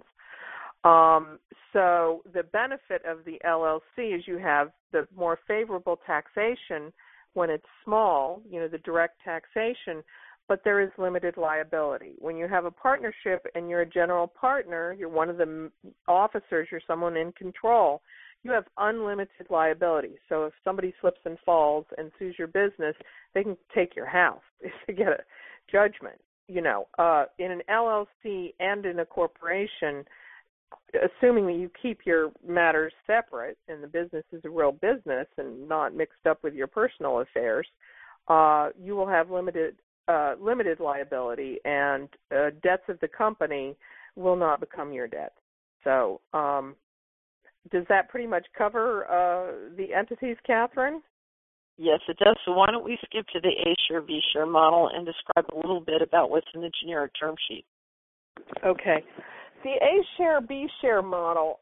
So the benefit of the LLC is you have the more favorable taxation when it's small, the direct taxation, but there is limited liability. When you have a partnership and you're a general partner, you're one of the officers, you're someone in control, you have unlimited liability. So if somebody slips and falls and sues your business, they can take your house if they get a judgment. In an LLC and in a corporation, assuming that you keep your matters separate and the business is a real business and not mixed up with your personal affairs, you will have limited liability, and debts of the company will not become your debt. So does that pretty much cover the entities, Catherine? Yes, it does. So why don't we skip to the A-share, B-share model and describe a little bit about what's in the generic term sheet. Okay. The A-share, B-share model,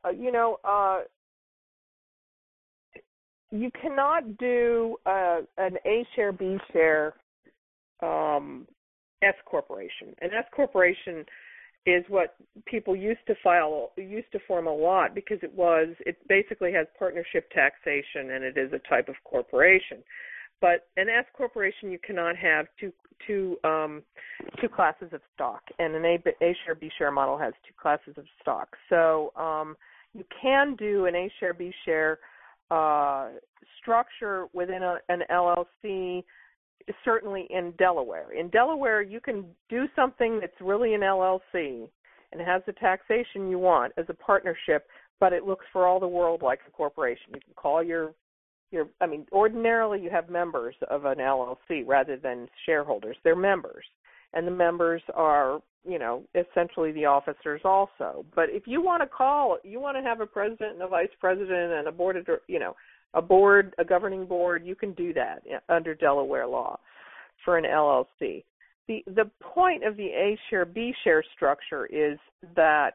you cannot do an A-share, B-share S corporation. An S corporation is what people used to form a lot because it basically has partnership taxation and it is a type of corporation. But an S corporation, you cannot have two classes of stock, and an A-share, B-share model has two classes of stock. So you can do an A-share, B-share structure within an LLC, certainly in Delaware. In Delaware, you can do something that's really an LLC and has the taxation you want as a partnership, but it looks for all the world like a corporation. You can call ordinarily you have members of an LLC rather than shareholders. They're members, and the members are, essentially the officers also. But if you want to have a president and a vice president and a board of, a governing board, you can do that under Delaware law for an LLC. The point of the A-share, B-share structure is that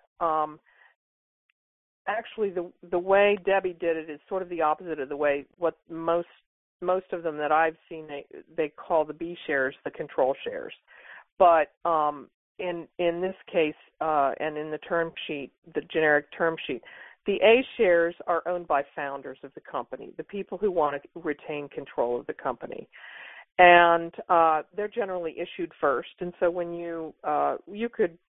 actually the way Debbie did it is sort of the opposite of the way what most of them that I've seen they call the B shares the control shares. But in this case and in the term sheet, the generic term sheet, the A shares are owned by founders of the company, the people who want to retain control of the company. And they're generally issued first. And so when you could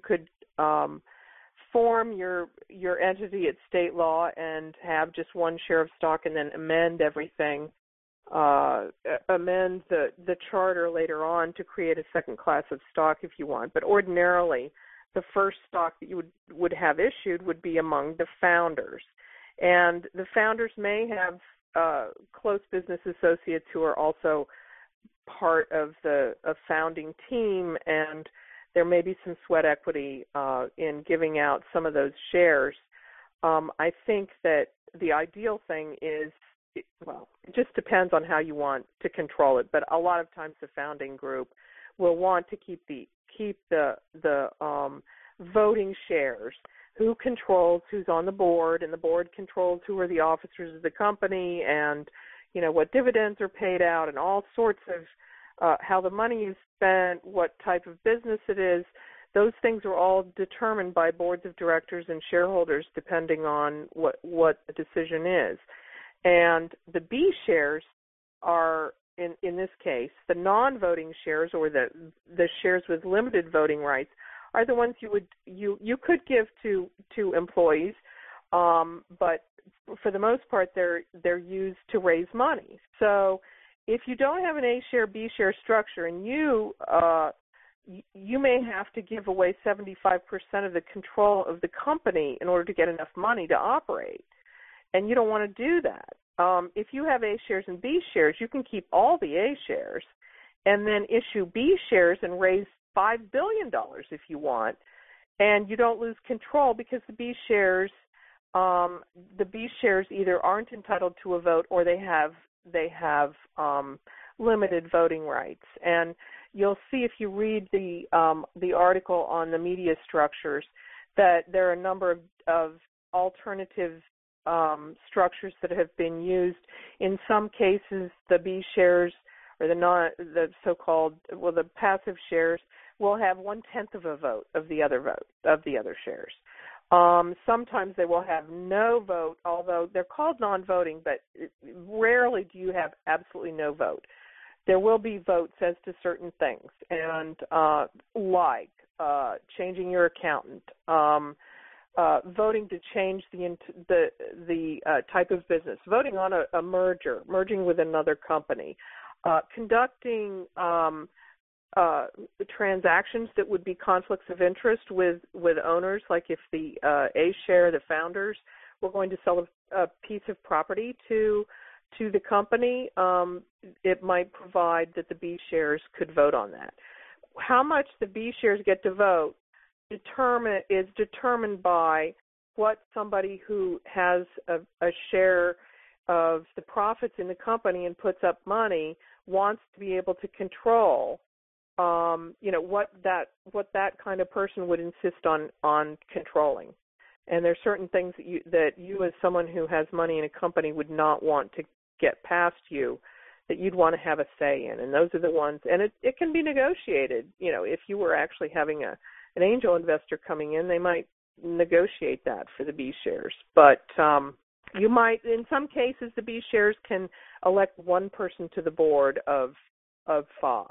form your entity at state law and have just one share of stock and then amend everything, amend the charter later on to create a second class of stock if you want. But ordinarily, the first stock that you would have issued would be among the founders. And the founders may have close business associates who are also part of the founding team, and there may be some sweat equity in giving out some of those shares. I think that the ideal thing is, it just depends on how you want to control it, but a lot of times the founding group will want to keep the voting shares. Who controls who's on the board, and the board controls who are the officers of the company, and what dividends are paid out, and all sorts of how the money is spent, what type of business it is. Those things are all determined by boards of directors and shareholders depending on what the decision is. And the B shares are, in this case, the non-voting shares, or the shares with limited voting rights, are the ones you could give to employees, but for the most part they're used to raise money. So if you don't have an A share B share structure, and you may have to give away 75% of the control of the company in order to get enough money to operate, and you don't want to do that. If you have A shares and B shares, you can keep all the A shares and then issue B shares and raise $5 billion if you want, and you don't lose control because the B shares either aren't entitled to a vote or they have limited voting rights. And you'll see if you read the article on the media structures that there are a number of alternative structures that have been used. In some cases, the B shares or the passive shares will have 1/10 of a vote of the other shares. Sometimes they will have no vote, although they're called non-voting, but rarely do you have absolutely no vote. There will be votes as to certain things, and like changing your accountant, voting to change the type of business, voting on a merging with another company, conducting transactions that would be conflicts of interest with owners, like if the A share, the founders, were going to sell a piece of property to the company, it might provide that the B shares could vote on that. How much the B shares get to vote is determined by what somebody who has a share of the profits in the company and puts up money wants to be able to control. What that kind of person would insist on controlling. And there's certain things that you as someone who has money in a company would not want to get past you, that you'd want to have a say in. And those are the ones, and it can be negotiated. If you were actually having an angel investor coming in, they might negotiate that for the B shares. But you might, in some cases, the B shares can elect one person to the board of 5.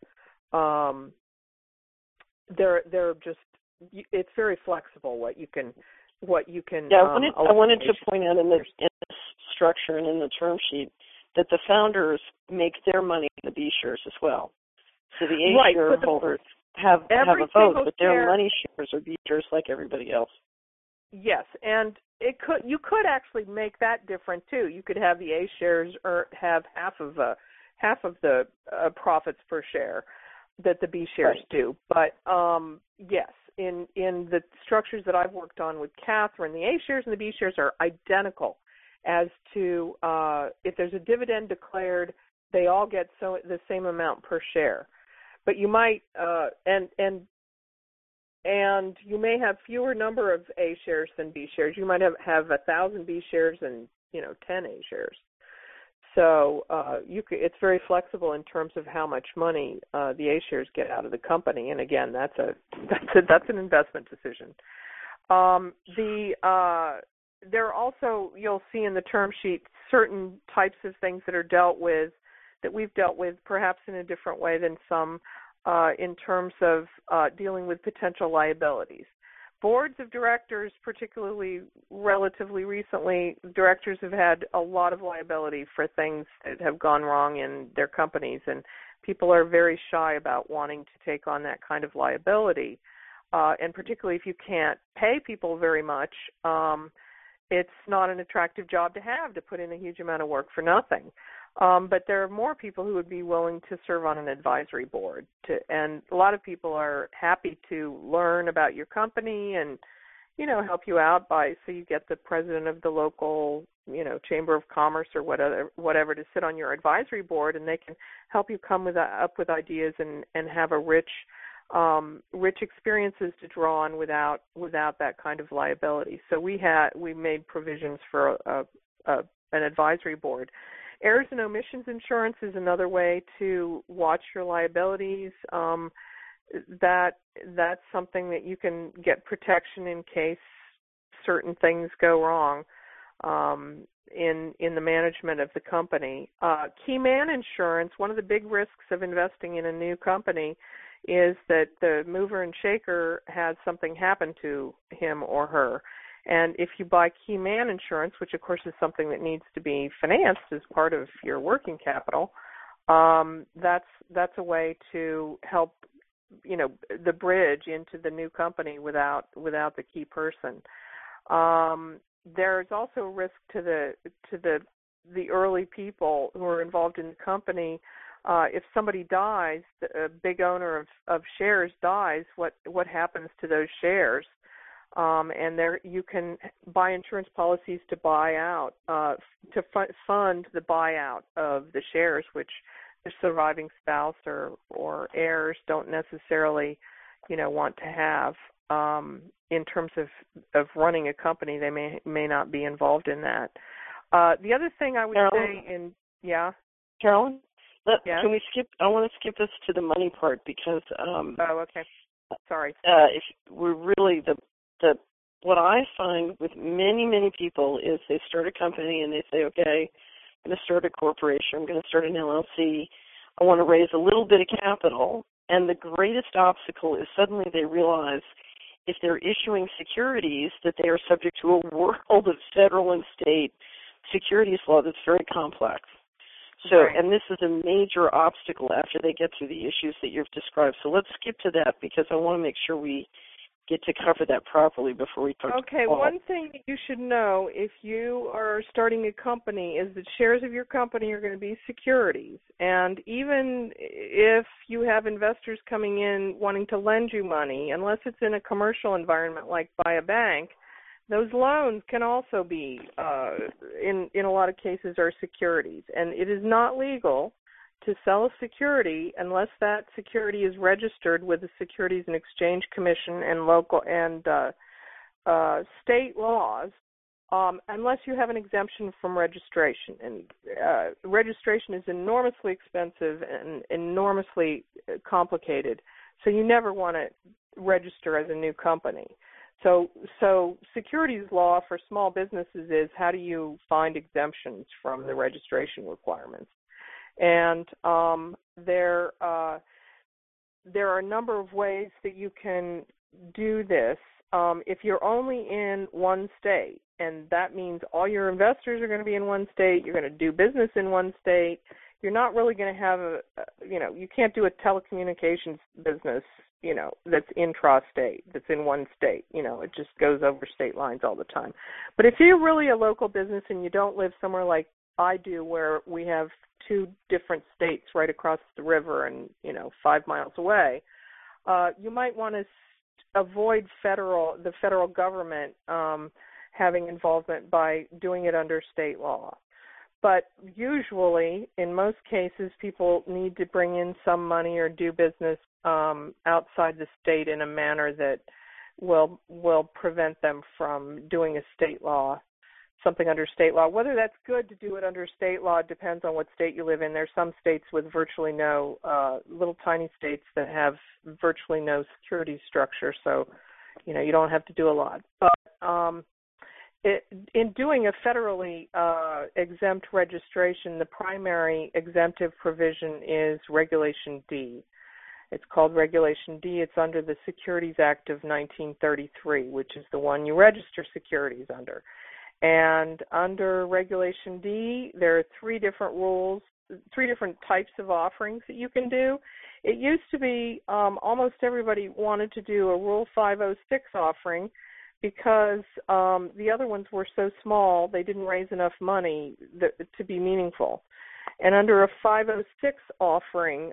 They're just, it's very flexible what you can. Yeah, I wanted to point out in this structure and in the term sheet that the founders make their money in the B shares as well. So the A shareholders have a vote, but their money shares are B shares like everybody else. Yes, and you could actually make that different too. You could have the A shares or have half of the profits per share that the B shares do. But yes, in the structures that I've worked on with Catherine, the A shares and the B shares are identical as to if there's a dividend declared, they all get the same amount per share. But you might and you may have fewer number of A shares than B shares. You might have 1,000 B shares and 10 A shares. So it's very flexible in terms of how much money the A shares get out of the company. And again, that's an investment decision. There are also, you'll see in the term sheet, certain types of things that we've dealt with perhaps in a different way than some in terms of dealing with potential liabilities. Boards of directors, particularly relatively recently, directors have had a lot of liability for things that have gone wrong in their companies, and people are very shy about wanting to take on that kind of liability. And particularly if you can't pay people very much, it's not an attractive job to have, to put in a huge amount of work for nothing. But there are more people who would be willing to serve on an advisory board, and a lot of people are happy to learn about your company and, help you out so you get the president of the local, chamber of commerce or whatever to sit on your advisory board, and they can help you come up with ideas and have a rich experiences to draw on without that kind of liability. So we made provisions for an advisory board. Errors and omissions insurance is another way to watch your liabilities. That's something that you can get protection in case certain things go wrong in the management of the company. Key man insurance, one of the big risks of investing in a new company is that the mover and shaker had something happen to him or her. And if you buy key man insurance, which of course is something that needs to be financed as part of your working capital, that's a way to help, the bridge into the new company without the key person. There's also a risk to the early people who are involved in the company. If somebody dies, a big owner of shares dies, what happens to those shares? And there you can buy insurance policies to buy out, to fund the buyout of the shares, which the surviving spouse or heirs don't necessarily, want to have. In terms of running a company, they may not be involved in that. The other thing I would Carolyn, say, Carolyn, yeah? can we skip? I want to skip this to the money part because. Okay. Sorry. If we're really what I find with many people is they start a company and they say, okay, I'm going to start a corporation, I'm going to start an LLC, I want to raise a little bit of capital, and the greatest obstacle is suddenly they realize if they're issuing securities that they are subject to a world of federal and state securities law that's very complex. So, right. And this is a major obstacle after they get through the issues that you've described. So let's skip to that because I want to make sure we get to cover that properly before we talk. Okay, one thing you should know if you are starting a company is that shares of your company are going to be securities. And even if you have investors coming in wanting to lend you money, unless it's in a commercial environment like by a bank, those loans can also be, in a lot of cases, are securities. And it is not legal to sell a security unless that security is registered with the Securities and Exchange Commission and local and state laws, unless you have an exemption from registration. And registration is enormously expensive and enormously complicated, so you never want to register as a new company. So securities law for small businesses is how do you find exemptions from the registration requirements? And there are a number of ways that you can do this. If you're only in one state, and that means all your investors are going to be in one state, you're going to do business in one state, you're not really going to have you can't do a telecommunications business, that's intra-state, that's in one state. It just goes over state lines all the time. But if you're really a local business and you don't live somewhere like I do where we have two different states right across the river and 5 miles away, you might want to avoid the federal government having involvement by doing it under state law. But usually, in most cases, people need to bring in some money or do business outside the state in a manner that will prevent them from doing a state law, something under state law. Whether that's good to do it under state law depends on what state you live in. There's some states with virtually no, little tiny states that have virtually no security structure, so, you don't have to do a lot. But in doing a federally exempt registration, the primary exemptive provision is Regulation D. It's called Regulation D. It's under the Securities Act of 1933, which is the one you register securities under. And under Regulation D, there are three different rules, three different types of offerings that you can do. It used to be almost everybody wanted to do a Rule 506 offering because the other ones were so small, they didn't raise enough money to be meaningful. And under a 506 offering,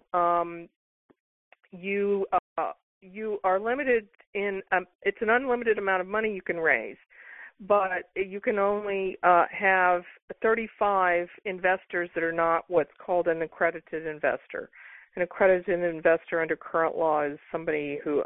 you are limited in, it's an unlimited amount of money you can raise, but you can only have 35 investors that are not what's called an accredited investor. An accredited investor under current law is somebody who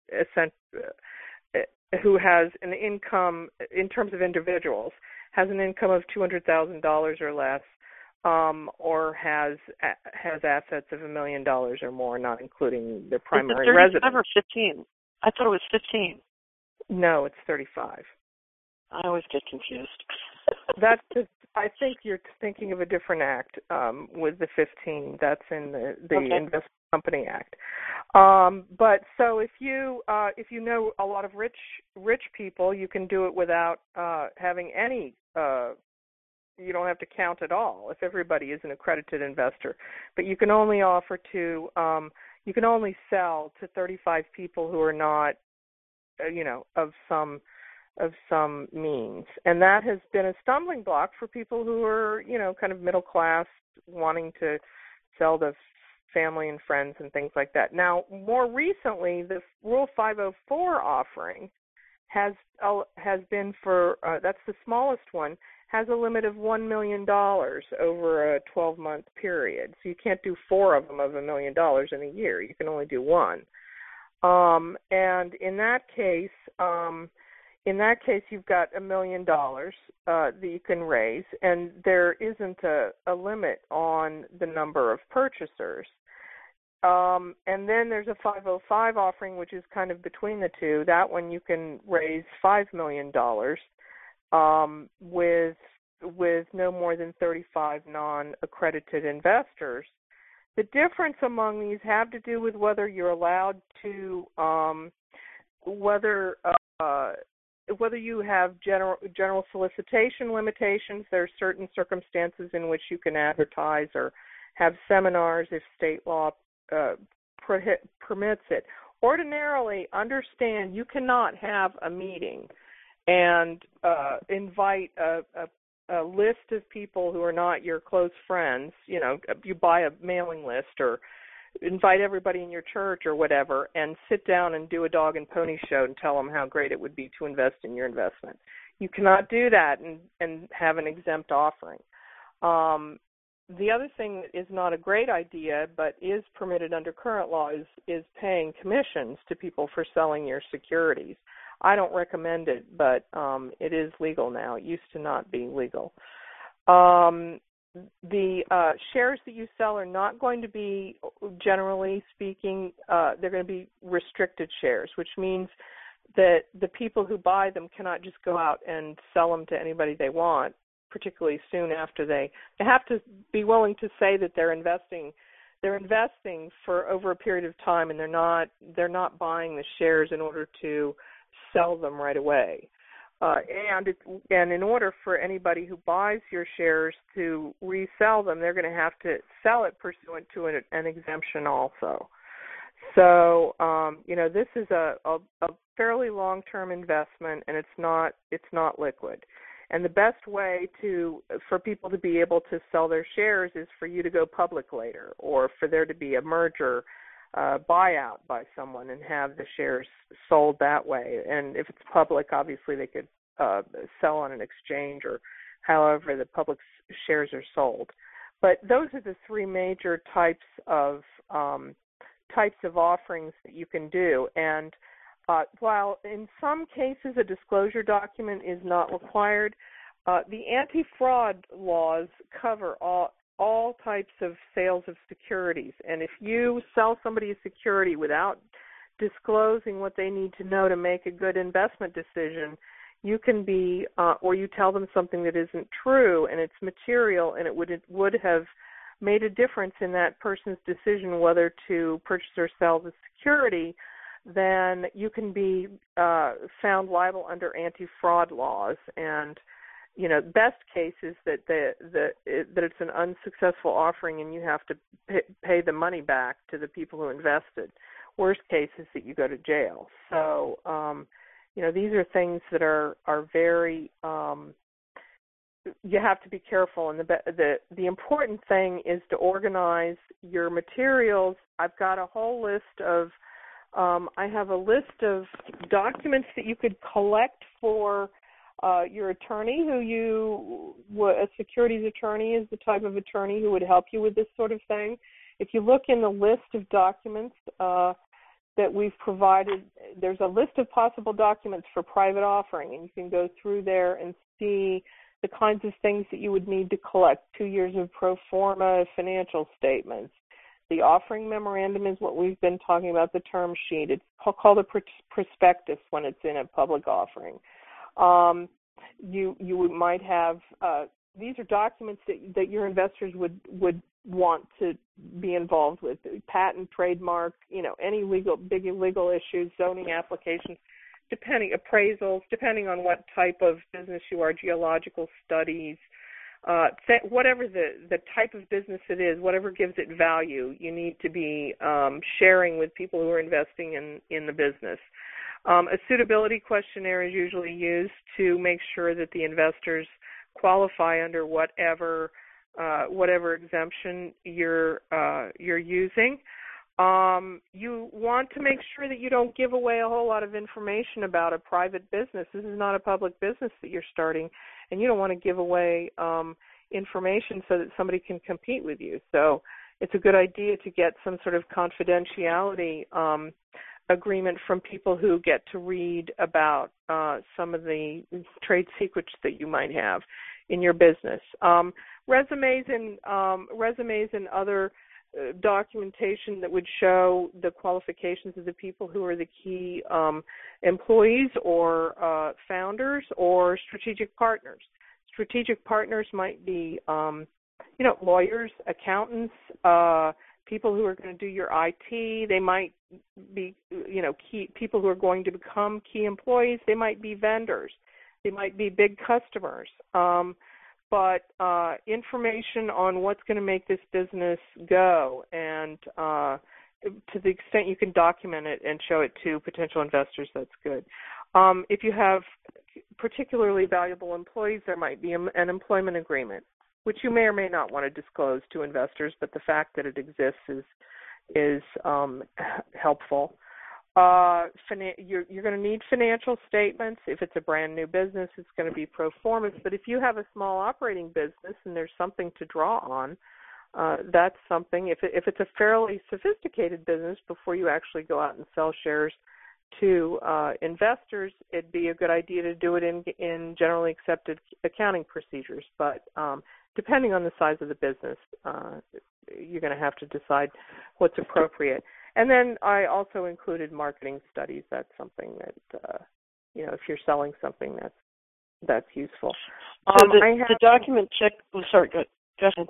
has an income, in terms of individuals, has an income of $200,000 or less, or has assets of $1 million or more, not inclling the primary residence. Is it 35 or 15? I thought it was 15. No, it's 35. I always get confused. That's just, I think you're thinking of a different act with the 15. That's in the okay. investment Company Act. But so if you know a lot of rich people, you can do it without having any. You don't have to count at all if everybody is an accredited investor. But you can only offer to you can only sell to 35 people who are not of some means, and that has been a stumbling block for people who are kind of middle class, wanting to sell to family and friends and things like that. Now, more recently, the Rule 504 offering has been for that's the smallest one, has a limit of $1 million over a 12-month period. So you can't do 4 of them of $1 million in a year. You can only do one. And in that case, you've got $1 million that you can raise, and there isn't a limit on the number of purchasers. And then there's a 505 offering, which is kind of between the two. That one you can raise $5 million with no more than 35 non-accredited investors. The difference among these have to do with whether you're allowed to, whether you have general solicitation limitations. There are certain circumstances in which you can advertise or have seminars if state law permits it. Ordinarily, understand you cannot have a meeting and invite a list of people who are not your close friends. You buy a mailing list or invite everybody in your church or whatever and sit down and do a dog and pony show and tell them how great it would be to invest in your investment. You cannot do that and have an exempt offering. The other thing that is not a great idea but is permitted under current law is paying commissions to people for selling your securities. I don't recommend it, but it is legal now. It used to not be legal. The shares that you sell are not going to be, generally speaking, they're going to be restricted shares, which means that the people who buy them cannot just go out and sell them to anybody they want, particularly soon after they have to be willing to say that they're investing for over a period of time, and they're not buying the shares in order to sell them right away. And in order for anybody who buys your shares to resell them, they're going to have to sell it pursuant to an exemption also. So, this is a fairly long-term investment, and it's not liquid. And the best way for people to be able to sell their shares is for you to go public later, or for there to be a merger buyout by someone and have the shares sold that way. And if it's public, obviously they could sell on an exchange or however the public shares are sold. But those are the 3 major types of offerings that you can do. And while in some cases a disclosure document is not required, the anti-fraud laws cover all types of sales of securities. And if you sell somebody a security without disclosing what they need to know to make a good investment decision, you can be, or you tell them something that isn't true and it's material, and it would have made a difference in that person's decision whether to purchase or sell the security, then you can be found liable under anti-fraud laws. And best case is that that it's an unsuccessful offering and you have to pay the money back to the people who invested. Worst case is that you go to jail. So, these are things that are very. You have to be careful, and the important thing is to organize your materials. I've got a whole list of. I have a list of documents that you could collect for your attorney, a securities attorney is the type of attorney who would help you with this sort of thing. If you look in the list of documents that we've provided, there's a list of possible documents for private offering, and you can go through there and see the kinds of things that you would need to collect: 2 years of pro forma financial statements. The offering memorandum is what we've been talking about, the term sheet. It's called a prospectus when it's in a public offering. You might have these are documents that your investors would want to be involved with: patent, trademark, any big legal issues, zoning applications, appraisals, depending on what type of business you are, geological studies, whatever the type of business it is, whatever gives it value, you need to be sharing with people who are investing in the business. A suitability questionnaire is usually used to make sure that the investors qualify under whatever exemption you're using. You want to make sure that you don't give away a whole lot of information about a private business. This is not a public business that you're starting, and you don't want to give away information so that somebody can compete with you. So it's a good idea to get some sort of confidentiality agreement from people who get to read about some of the trade secrets that you might have in your business. Resumes and other documentation that would show the qualifications of the people who are the key employees or founders or strategic partners. Strategic partners might be, lawyers, accountants, people who are going to do your IT. They might be, key people who are going to become key employees. They might be vendors. They might be big customers. But information on what's going to make this business go, and to the extent you can document it and show it to potential investors, that's good. If you have particularly valuable employees, there might be an employment agreement, which you may or may not want to disclose to investors, but the fact that it exists is helpful. You're going to need financial statements. If it's a brand new business, it's going to be pro forma. But if you have a small operating business and there's something to draw on, that's something. If it's a fairly sophisticated business, before you actually go out and sell shares to investors, it'd be a good idea to do it in generally accepted accounting procedures. But depending on the size of the business, you're going to have to decide what's appropriate. And then I also included marketing studies. That's something that, if you're selling something, that's useful. So the document check. Oh, sorry. Go ahead.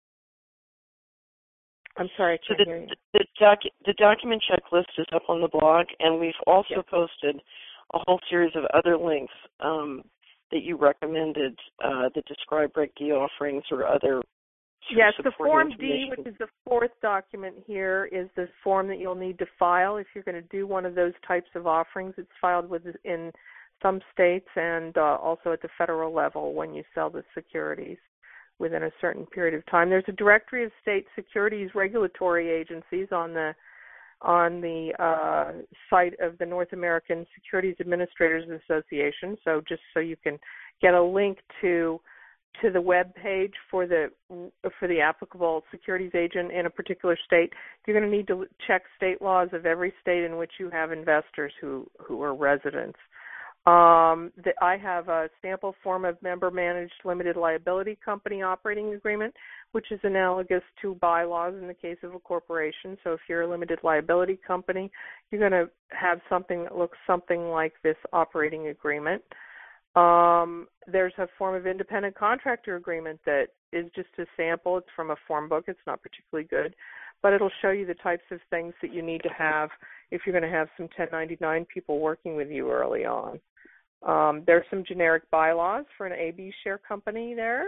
I'm sorry, I can't hear you. The document checklist is up on the blog, and we've also posted a whole series of other links that you recommended that describe Reg D offerings or other. Yes, the Form D, which is the fourth document here, is the form that you'll need to file if you're going to do one of those types of offerings. It's filed in some states and also at the federal level when you sell the securities within a certain period of time. There's a directory of state securities regulatory agencies on the site of the North American Securities Administrators Association. So just so you can get a link to the web page for the applicable securities agent in a particular state, you're going to need to check state laws of every state in which you have investors who are residents. I have a sample form of member-managed limited liability company operating agreement, which is analogous to bylaws in the case of a corporation. So if you're a limited liability company, you're going to have something that looks something like this operating agreement. There's a form of independent contractor agreement that is just a sample. It's from a form book. It's not particularly good, but it'll show you the types of things that you need to have if you're going to have some 1099 people working with you early on. There's some generic bylaws for an AB share company there.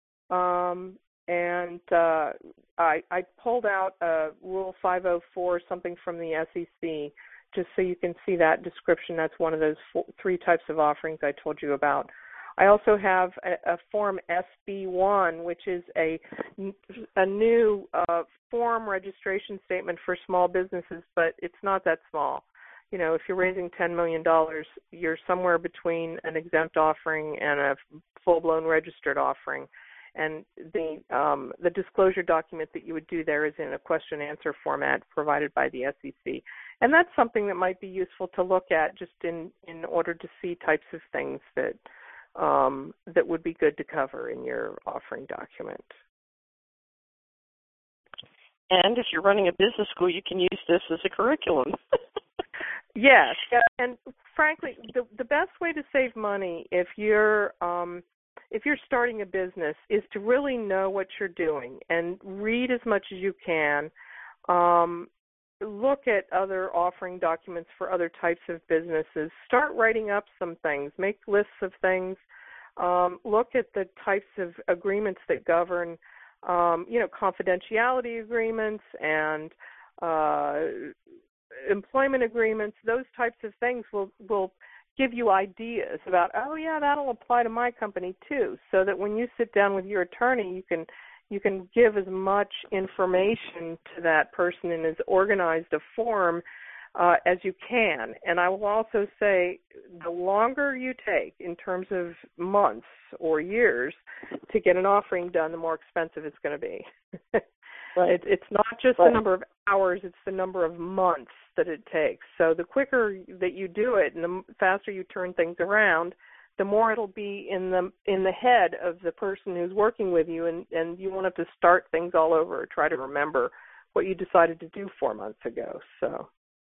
And I pulled out Rule 504, something from the SEC, just so you can see that description. That's one of those three types of offerings I told you about. I also have a Form SB1, which is a new form registration statement for small businesses, but it's not that small. If you're raising $10 million, you're somewhere between an exempt offering and a full-blown registered offering. And the disclosure document that you would do there is in a question-answer format provided by the SEC. And that's something that might be useful to look at just in order to see types of things that would be good to cover in your offering document. And if you're running a business school, you can use this as a curriculum. Yes, and frankly, the best way to save money if you're if you're starting a business, is to really know what you're doing and read as much as you can. Look at other offering documents for other types of businesses. Start writing up some things. Make lists of things. Look at the types of agreements that govern, confidentiality agreements and employment agreements. Those types of things will give you ideas about, oh yeah, that'll apply to my company too, so that when you sit down with your attorney, you can give as much information to that person in as organized a form as you can. And I will also say, the longer you take in terms of months or years to get an offering done, the more expensive it's going to be. Right. It's not just the number of hours, it's the number of months that it takes. So the quicker that you do it and the faster you turn things around, the more it'll be in the head of the person who's working with you, and you won't have to start things all over or try to remember what you decided to do 4 months ago. So.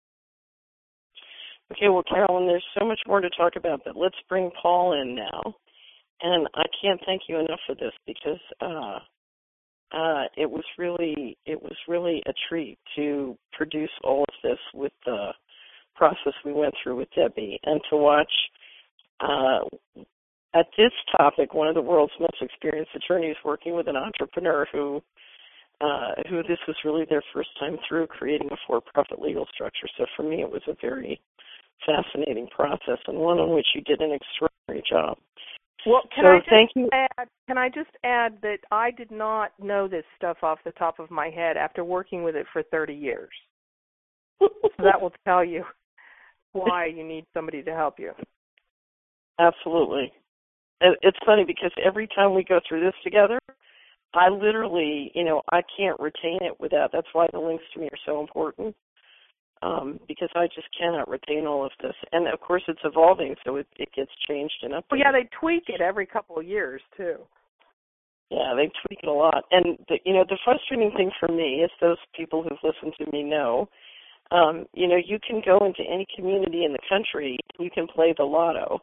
Okay, well, Carolyn, there's so much more to talk about, but let's bring Paul in now. And I can't thank you enough for this, because it was really a treat to produce all of this with the process we went through with Debbie, and to watch at this topic one of the world's most experienced attorneys working with an entrepreneur who this was really their first time through creating a for-profit legal structure. So for me, it was a very fascinating process, and one on which you did an extraordinary job. Well, thank you. Can I just add that I did not know this stuff off the top of my head after working with it for 30 years. So that will tell you why you need somebody to help you. Absolutely. It's funny because every time we go through this together, I literally, I can't retain it without. That's why the links to me are so important, because I just cannot retain all of this. And, of course, it's evolving, so it gets changed and updated. Well, yeah, they tweak it every couple of years, too. Yeah, they tweak it a lot. And, the frustrating thing for me is those people who've listened to me know, you can go into any community in the country, you can play the lotto,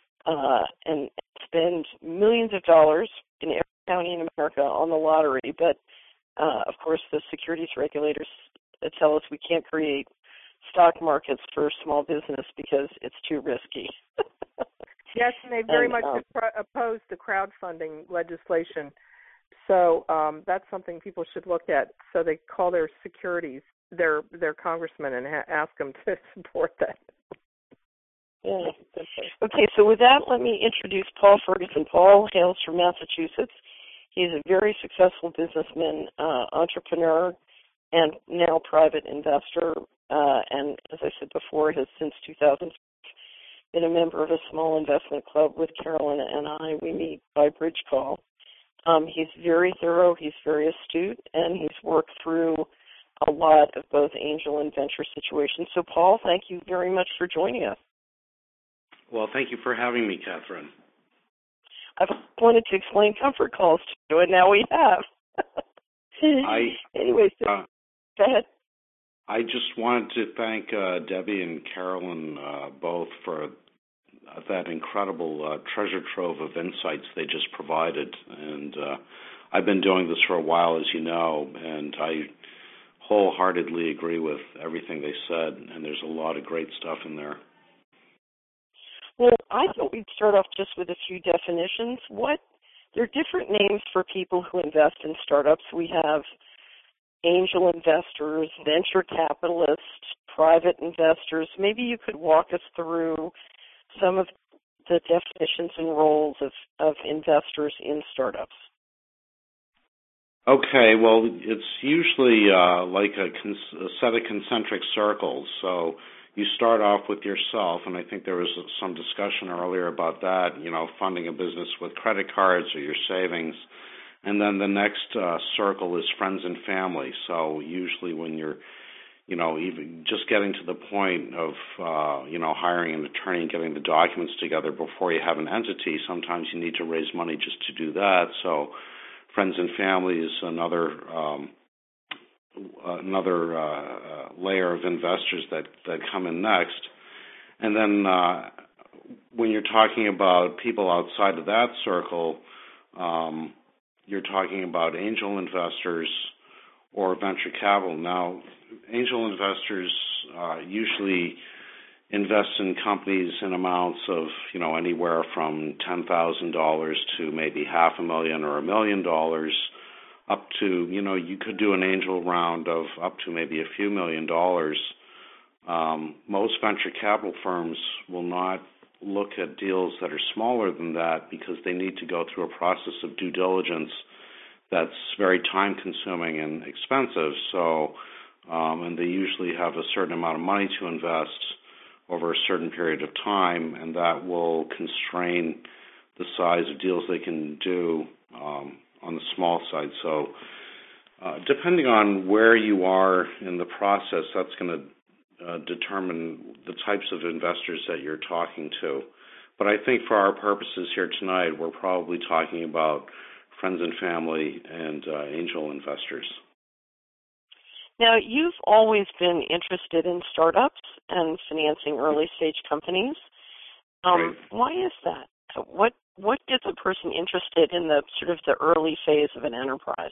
and spend millions of dollars in every county in America on the lottery. But, of course, the securities regulators tell us we can't create stock markets for small business because it's too risky. Yes, and they very much oppose the crowdfunding legislation. So that's something people should look at. So they call their securities their congressman and ask them to support that. Yeah. Okay, so with that, let me introduce Paul Ferguson. Paul hails from Massachusetts. He's a very successful businessman, entrepreneur, and now private investor. And as I said before, has since 2000 been a member of a small investment club with Carolyn and I. We meet by bridge call. He's very thorough, he's very astute, and he's worked through a lot of both angel and venture situations. So, Paul, thank you very much for joining us. Well, thank you for having me, Catherine. I've wanted to explain comfort calls to you, and now we have. Anyway, so, go ahead. I just wanted to thank Debbie and Carolyn both for that incredible treasure trove of insights they just provided. And I've been doing this for a while, as you know, and I wholeheartedly agree with everything they said, and there's a lot of great stuff in there. Well, I thought we'd start off just with a few definitions. There are different names for people who invest in startups. We have angel investors, venture capitalists, private investors. Maybe you could walk us through some of the definitions and roles of investors in startups. Okay, well, it's usually like a set of concentric circles. So you start off with yourself, and I think there was some discussion earlier about that, funding a business with credit cards or your savings. And then the next circle is friends and family. So usually when you're, even just getting to the point of, hiring an attorney and getting the documents together before you have an entity, sometimes you need to raise money just to do that. So friends and family is another layer of investors that come in next. And then when you're talking about people outside of that circle, you're talking about angel investors or venture capital. Now, angel investors usually invest in companies in amounts of, anywhere from $10,000 to maybe $500,000 or $1 million, up to, you could do an angel round of up to maybe a few $1 million. Most venture capital firms will not look at deals that are smaller than that because they need to go through a process of due diligence that's very time-consuming and expensive. So, and they usually have a certain amount of money to invest over a certain period of time, and that will constrain the size of deals they can do on the small side. So, depending on where you are in the process, that's going to determine the types of investors that you're talking to. But I think for our purposes here tonight, we're probably talking about friends and family and angel investors. Now, you've always been interested in startups and financing early-stage companies. Right. Why is that? What gets a person interested in the sort of the early phase of an enterprise?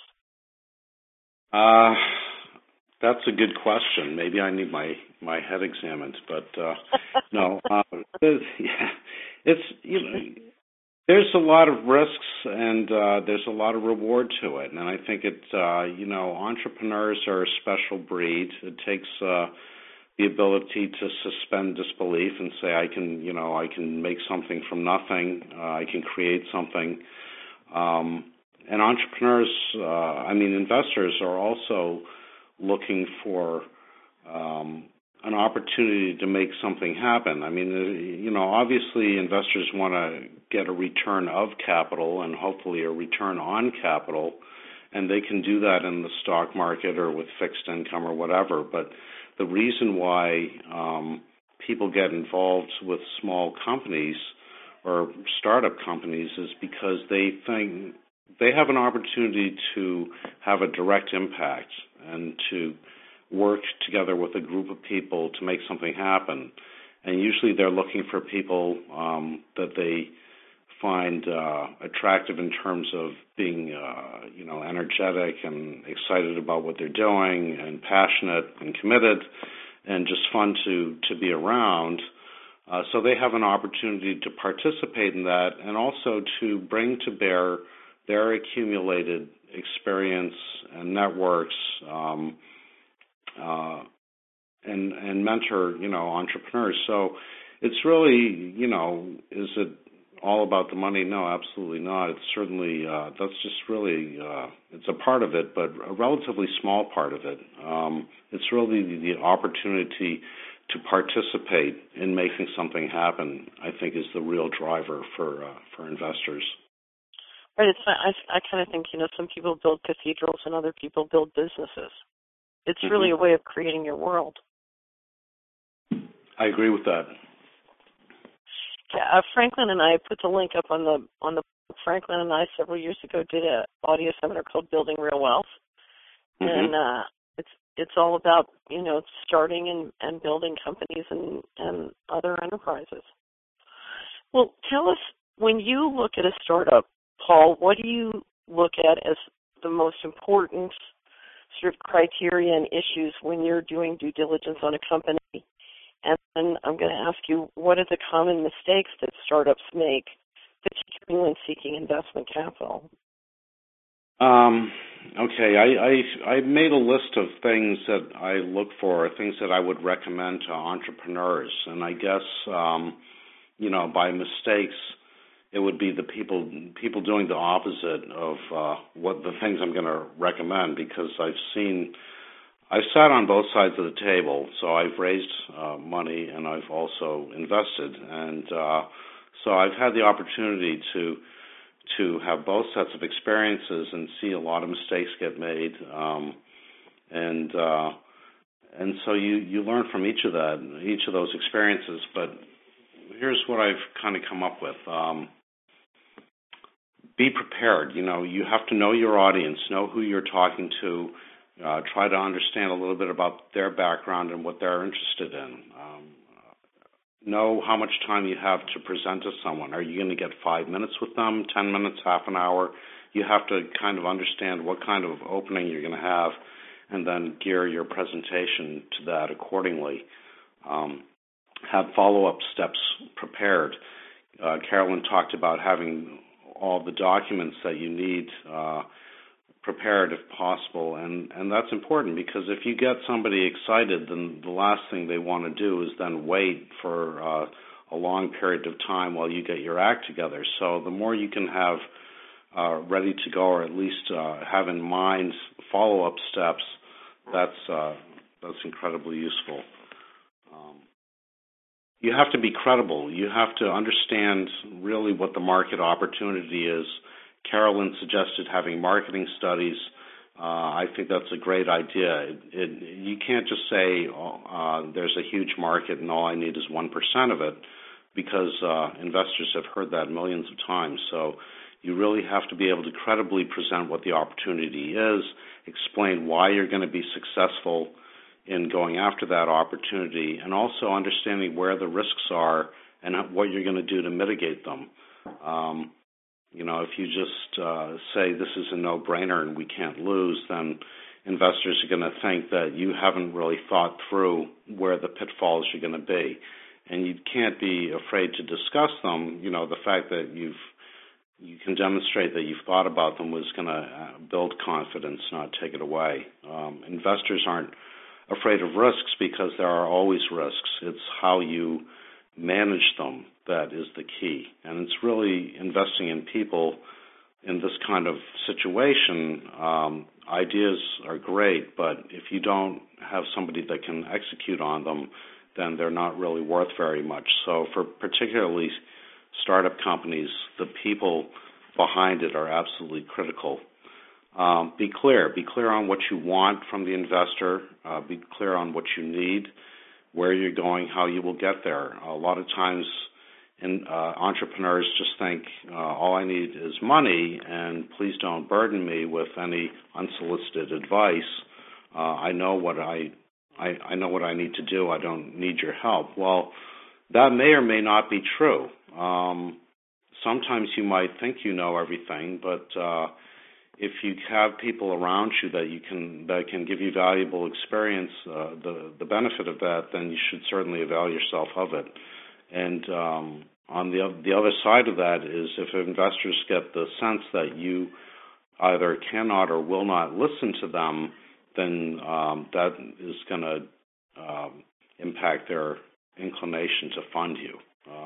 That's a good question. Maybe I need my head examined, but no. It's there's a lot of risks and there's a lot of reward to it, and I think entrepreneurs are a special breed. It takes the ability to suspend disbelief and say I can make something from nothing. I can create something. And entrepreneurs, investors are also looking for an opportunity to make something happen. Obviously investors want to get a return of capital and hopefully a return on capital, and they can do that in the stock market or with fixed income or whatever. But the reason why people get involved with small companies or startup companies is because they think they have an opportunity to have a direct impact and to work together with a group of people to make something happen. And usually they're looking for people that they find attractive in terms of being, energetic and excited about what they're doing and passionate and committed and just fun to be around. So they have an opportunity to participate in that and also to bring to bear their accumulated experience and networks and mentor, entrepreneurs. So it's really, is it all about the money? No, absolutely not. It's certainly, that's just really, it's a part of it, but a relatively small part of it. It's really the opportunity to participate in making something happen, I think, is the real driver for investors. Right. I kind of think, some people build cathedrals and other people build businesses. It's really a way of creating your world. I agree with that. Yeah, Franklin and I put the link up on the Franklin and I several years ago did an audio seminar called Building Real Wealth, and it's all about starting and building companies and other enterprises. Well, tell us, when you look at a startup, Paul, what do you look at as the most important sort of criteria and issues when you're doing due diligence on a company? And then I'm going to ask you, what are the common mistakes that startups make, particularly when seeking investment capital? Okay, I made a list of things that I look for, things that I would recommend to entrepreneurs, and I guess by mistakes, it would be the people doing the opposite of what the things I'm going to recommend, because I've sat on both sides of the table. So I've raised money and I've also invested, and so I've had the opportunity to have both sets of experiences and see a lot of mistakes get made, and so you learn from each of those experiences. But here's what I've kind of come up with. Be prepared. You have to know your audience, know who you're talking to, try to understand a little bit about their background and what they're interested in. know how much time you have to present to someone. Are you going to get 5 minutes with them, 10 minutes, half an hour? You have to kind of understand what kind of opening you're going to have and then gear your presentation to that accordingly. Have follow-up steps prepared. Carolyn talked about having all the documents that you need prepared if possible, and that's important because if you get somebody excited, then the last thing they want to do is then wait for a long period of time while you get your act together. So the more you can have ready to go, or at least have in mind follow-up steps, that's incredibly useful. You have to be credible. You have to understand really what the market opportunity is. Carolyn suggested having marketing studies. I think that's a great idea. You can't just say there's a huge market and all I need is 1% of it, because investors have heard that millions of times. So you really have to be able to credibly present what the opportunity is, explain why you're going to be successful in going after that opportunity, and also understanding where the risks are and what you're going to do to mitigate them. If you just say this is a no-brainer and we can't lose, then investors are going to think that you haven't really thought through where the pitfalls are going to be. And you can't be afraid to discuss them. The fact that you can demonstrate that you've thought about them was going to build confidence, not take it away. Investors aren't afraid of risks because there are always risks. It's how you manage them that is the key. And it's really investing in people in this kind of situation. Ideas are great, but if you don't have somebody that can execute on them, then they're not really worth very much. So for particularly startup companies, the people behind it are absolutely critical. Be clear. Be clear on what you want from the investor. Be clear on what you need, where you're going, how you will get there. A lot of times entrepreneurs just think, all I need is money, and please don't burden me with any unsolicited advice. I know what I know what I need to do. I don't need your help. Well, that may or may not be true. Sometimes you might think you know everything, but if you have people around you that can give you valuable experience, the benefit of that, then you should certainly avail yourself of it. And on the other side of that is if investors get the sense that you either cannot or will not listen to them, then that is going to impact their inclination to fund you.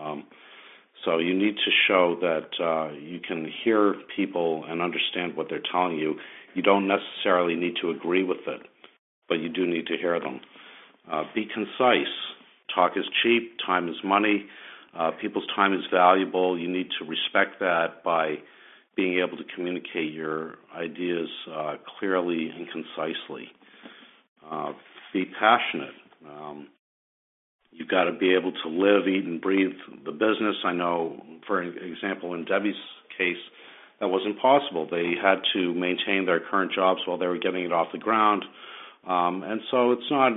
So you need to show that you can hear people and understand what they're telling you. You don't necessarily need to agree with it, but you do need to hear them. Be concise. Talk is cheap. Time is money. People's time is valuable. You need to respect that by being able to communicate your ideas clearly and concisely. Be passionate. You've got to be able to live, eat, and breathe the business. I know, for example, in Debbie's case, that wasn't possible. They had to maintain their current jobs while they were getting it off the ground. And so it's not,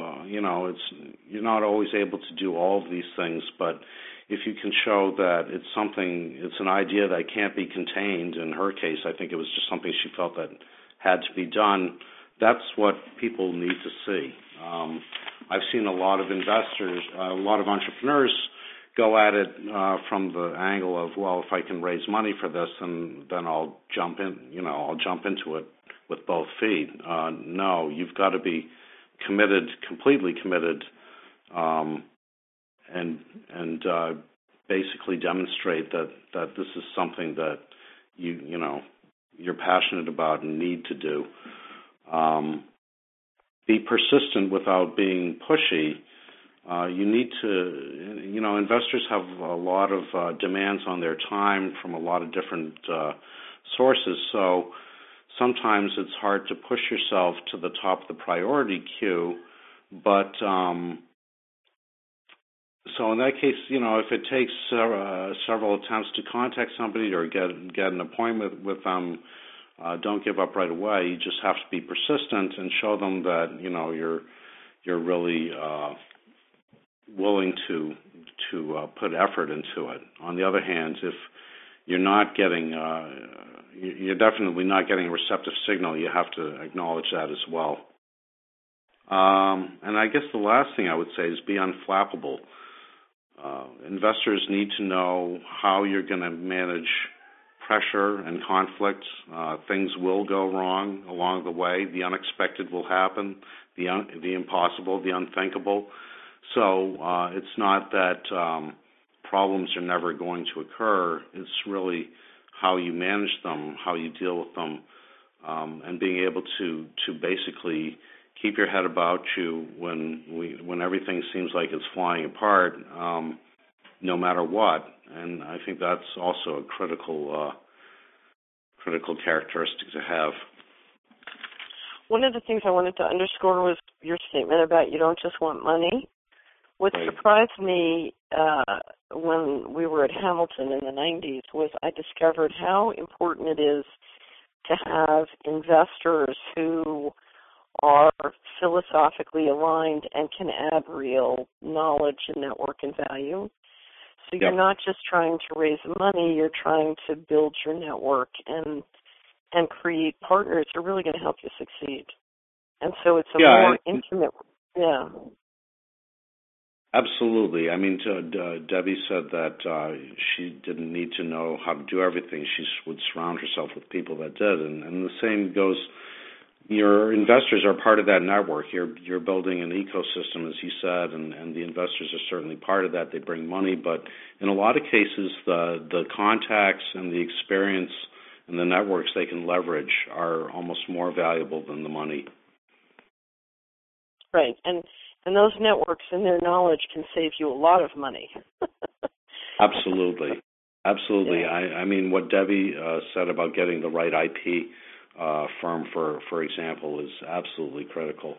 you're not always able to do all of these things, but if you can show that it's an idea that can't be contained, in her case, I think it was just something she felt that had to be done, that's what people need to see. I've seen a lot of investors, a lot of entrepreneurs go at it from the angle of, well, if I can raise money for this, and then I'll jump into it with both feet. No, you've got to be committed, completely committed, and basically demonstrate that this is something that you're passionate about and need to do. Be persistent without being pushy. You need to, investors have a lot of demands on their time from a lot of different sources, so sometimes it's hard to push yourself to the top of the priority queue, but so in that case, if it takes several attempts to contact somebody or get an appointment with them, don't give up right away. You just have to be persistent and show them that you're really willing to put effort into it. On the other hand, if you're not getting, you're definitely not getting a receptive signal, you have to acknowledge that as well. And I guess the last thing I would say is be unflappable. Investors need to know how you're going to manage pressure and conflict. Things will go wrong along the way. The unexpected will happen, the impossible, the unthinkable. So it's not that problems are never going to occur. It's really how you manage them, how you deal with them, and being able to basically keep your head about you when everything seems like it's flying apart, no matter what. And I think that's also a critical characteristic to have. One of the things I wanted to underscore was your statement about you don't just want money. What surprised me when we were at Hamilton in the 90s was I discovered how important it is to have investors who are philosophically aligned and can add real knowledge and network and value. So you're not just trying to raise money, you're trying to build your network and create partners who are really going to help you succeed. And so it's a more intimate, Absolutely. I mean, Debbie said that she didn't need to know how to do everything. She would surround herself with people that did. And the same goes, your investors are part of that network. You're building an ecosystem, as you said, and the investors are certainly part of that. They bring money. But in a lot of cases, the contacts and the experience and the networks they can leverage are almost more valuable than the money. Right. And those networks and their knowledge can save you a lot of money. Absolutely. Yeah. I mean, what Debbie said about getting the right IP firm, for example, is absolutely critical.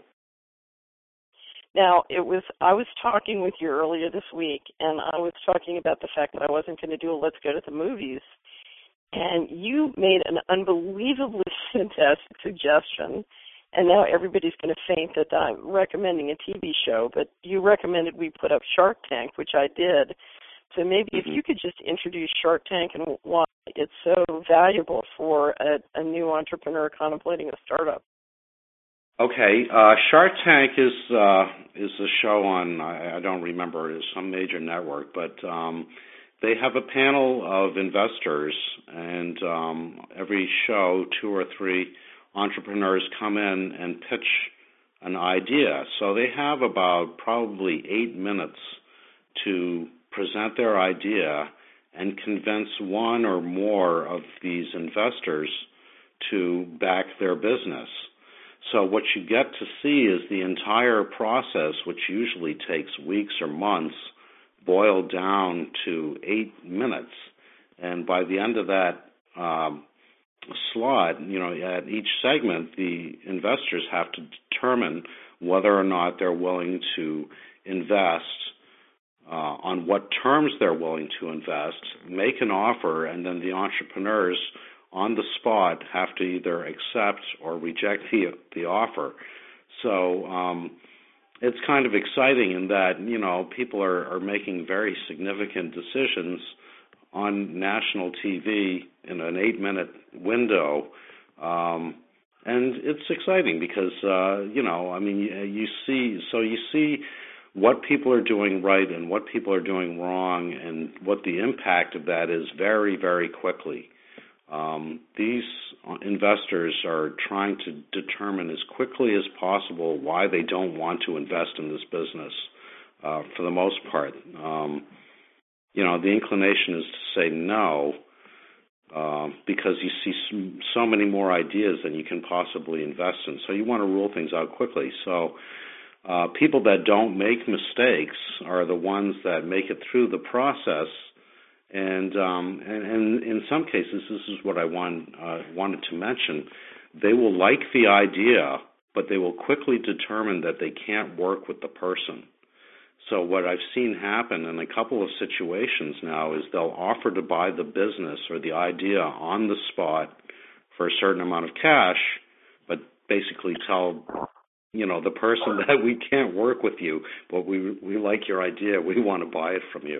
Now, I was talking with you earlier this week, and I was talking about the fact that I wasn't going to do a Let's Go to the Movies, and you made an unbelievably fantastic suggestion. And now everybody's going to faint that I'm recommending a TV show, but you recommended we put up Shark Tank, which I did. So maybe if you could just introduce Shark Tank and why it's so valuable for a new entrepreneur contemplating a startup. Okay, Shark Tank is a show on, I don't remember, it's some major network, but they have a panel of investors, and every show, 2 or 3 entrepreneurs come in and pitch an idea. So they have about probably 8 minutes to present their idea and convince one or more of these investors to back their business. So what you get to see is the entire process, which usually takes weeks or months, boiled down to 8 minutes. And by the end of that slot, at each segment, the investors have to determine whether or not they're willing to invest, on what terms they're willing to invest, make an offer, and then the entrepreneurs on the spot have to either accept or reject the offer. So it's kind of exciting in that, people are making very significant decisions on national TV in an 8-minute window, and it's exciting because you see what people are doing right and what people are doing wrong, and what the impact of that is very, very quickly. These investors are trying to determine as quickly as possible why they don't want to invest in this business. For the most part, the inclination is to say no, because you see so many more ideas than you can possibly invest in. So you want to rule things out quickly. So people that don't make mistakes are the ones that make it through the process. And in some cases, this is what I wanted to mention. They will like the idea, but they will quickly determine that they can't work with the person. So what I've seen happen in a couple of situations now is they'll offer to buy the business or the idea on the spot for a certain amount of cash, but basically tell the person that we can't work with you, but we like your idea. We want to buy it from you.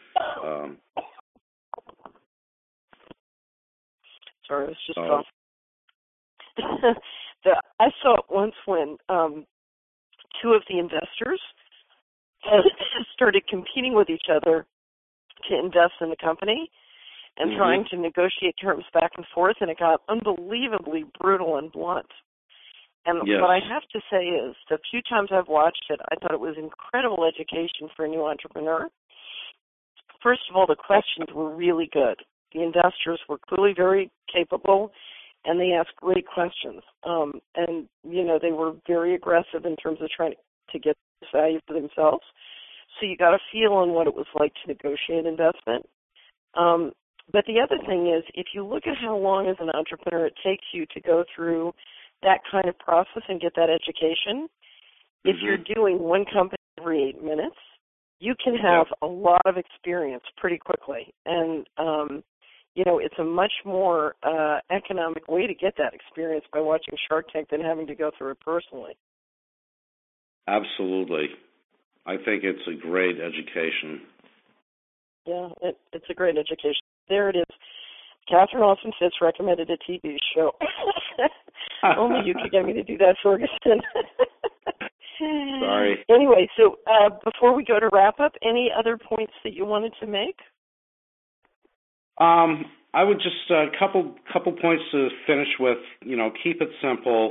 Sorry, I was just off. I saw it once when two of the investors started competing with each other to invest in the company and trying to negotiate terms back and forth, and it got unbelievably brutal and blunt. And what I have to say is, the few times I've watched it, I thought it was incredible education for a new entrepreneur. First of all, the questions were really good. The investors were clearly very capable, and they asked great questions. And, they were very aggressive in terms of trying to get this value for themselves. So you got a feel on what it was like to negotiate investment. But the other thing is, if you look at how long as an entrepreneur it takes you to go through that kind of process and get that education, if you're doing one company every 8 minutes, you can have a lot of experience pretty quickly. And, it's a much more economic way to get that experience by watching Shark Tank than having to go through it personally. Absolutely. I think it's a great education. Yeah, it's a great education. There it is. Catherine Austin Fitz recommended a TV show. Only you could get me to do that, Ferguson. Sorry. Anyway, so before we go to wrap up, any other points that you wanted to make? I would just a couple points to finish with. Keep it simple.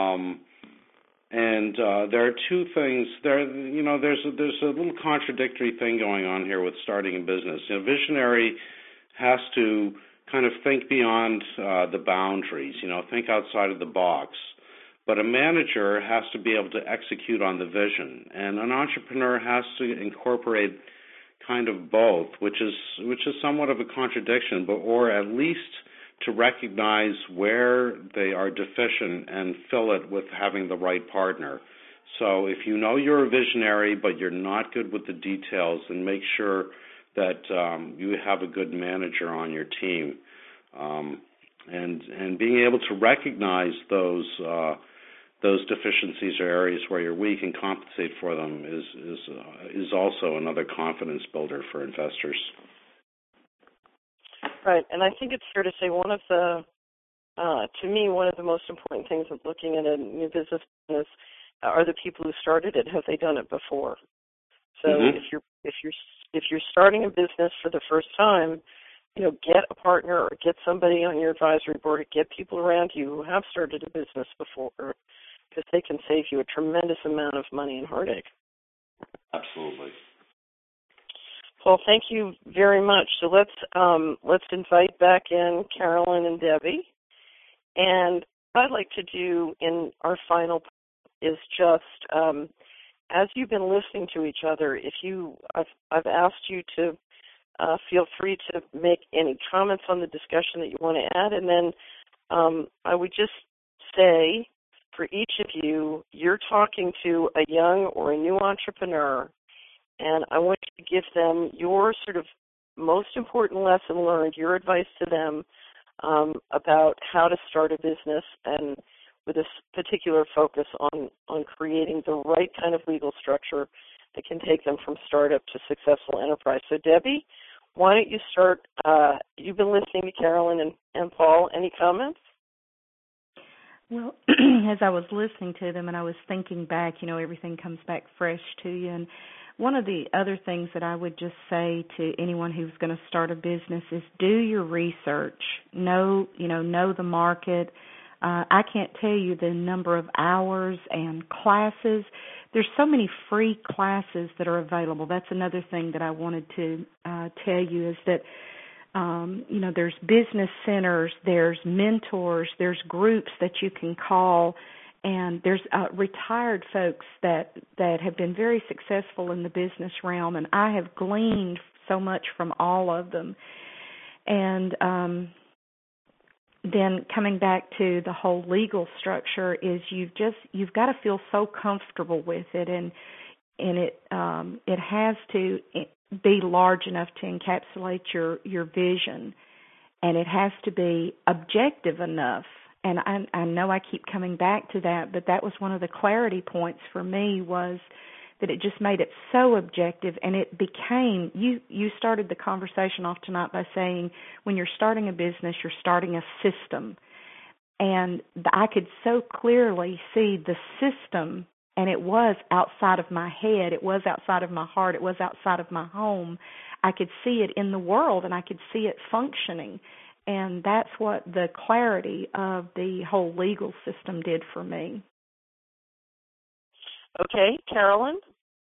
And there are two things. There's a little contradictory thing going on here with starting a business. A visionary has to kind of think beyond the boundaries. Think outside of the box. But a manager has to be able to execute on the vision, and an entrepreneur has to incorporate kind of both, which is somewhat of a contradiction, or at least to recognize where they are deficient and fill it with having the right partner. So if you know you're a visionary but you're not good with the details, then make sure that you have a good manager on your team. And being able to recognize those deficiencies or areas where you're weak and compensate for them is also another confidence builder for investors. Right, and I think it's fair to say one of the most important things of looking at a new business is, are the people who started it, have they done it before? So if you're starting a business for the first time, get a partner or get somebody on your advisory board, or get people around you who have started a business before, because they can save you a tremendous amount of money and heartache. Absolutely. Well, thank you very much. So let's invite back in Carolyn and Debbie. And what I'd like to do in our final is just, as you've been listening to each other, I've asked you to feel free to make any comments on the discussion that you want to add, and then I would just say, for each of you, you're talking to a young or a new entrepreneur, and I want you to give them your sort of most important lesson learned, your advice to them about how to start a business, and with a particular focus on creating the right kind of legal structure that can take them from startup to successful enterprise. So, Debbie, why don't you start? You've been listening to Carolyn and Paul. Any comments? Well, as I was listening to them and I was thinking back, everything comes back fresh to you. And one of the other things that I would just say to anyone who's going to start a business is do your research. Know the market. I can't tell you the number of hours and classes. There's so many free classes that are available. That's another thing that I wanted to tell you is that, there's business centers, there's mentors, there's groups that you can call, and there's retired folks that have been very successful in the business realm, and I have gleaned so much from all of them. And then coming back to the whole legal structure is you've got to feel so comfortable with it, and it has to be large enough to encapsulate your vision, and it has to be objective enough And I know I keep coming back to that, but that was one of the clarity points for me, was that it just made it so objective, and it became, you started the conversation off tonight by saying when you're starting a business, you're starting a system. And I could so clearly see the system, and it was outside of my head, it was outside of my heart, it was outside of my home. I could see it in the world, and I could see it functioning. And that's what the clarity of the whole legal system did for me. Okay, Carolyn?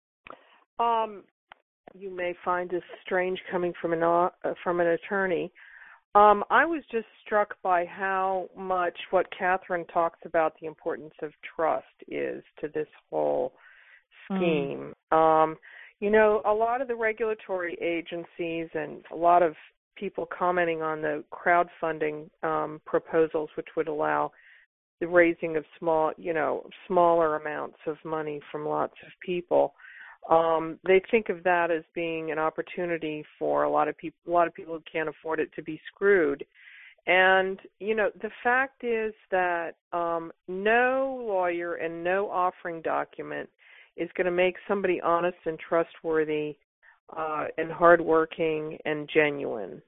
You may find this strange coming from an attorney. I was just struck by how much what Catherine talks about the importance of trust is to this whole scheme. You know, a lot of the regulatory agencies and a lot of people commenting on the crowdfunding proposals, which would allow the raising of smaller amounts of money from lots of people. They think of that as being an opportunity for a lot of people who can't afford it to be screwed. And, you know, the fact is that no lawyer and no offering document is going to make somebody honest and trustworthy and hardworking and genuine.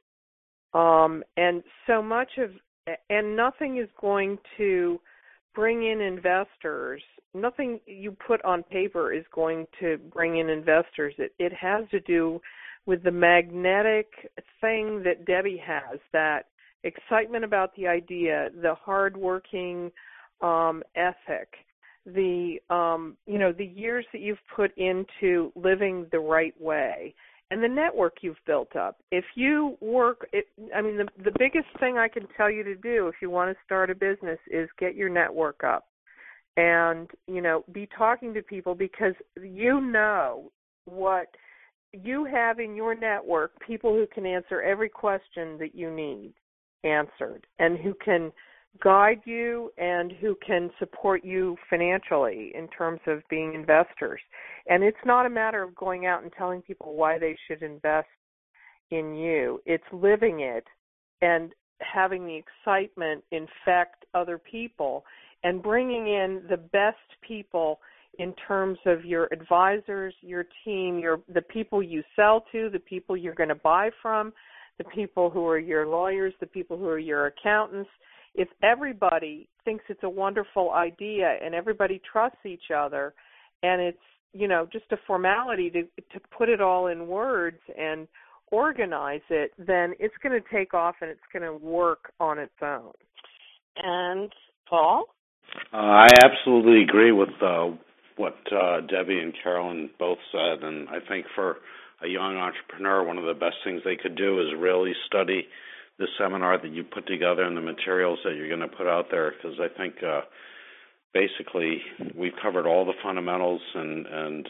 And so much of, and nothing is going to bring in investors. Nothing you put on paper is going to bring in investors. It has to do with the magnetic thing that Debbie has, that excitement about the idea, the hardworking ethic, the the years that you've put into living the right way, and the network you've built up. If you work, the biggest thing I can tell you to do if you want to start a business is get your network up. And, be talking to people, because you know what you have in your network, people who can answer every question that you need answered, and who can guide you and who can support you financially in terms of being investors. And it's not a matter of going out and telling people why they should invest in you. It's living it and having the excitement infect other people, and bringing in the best people in terms of your advisors, your team, the people you sell to, the people you're going to buy from, the people who are your lawyers, the people who are your accountants. If everybody thinks it's a wonderful idea and everybody trusts each other, and it's, just a formality to put it all in words and organize it, then it's going to take off and it's going to work on its own. And Paul? I absolutely agree with what Debbie and Carolyn both said, and I think for a young entrepreneur, one of the best things they could do is really study the seminar that you put together and the materials that you're going to put out there, because I think basically we've covered all the fundamentals and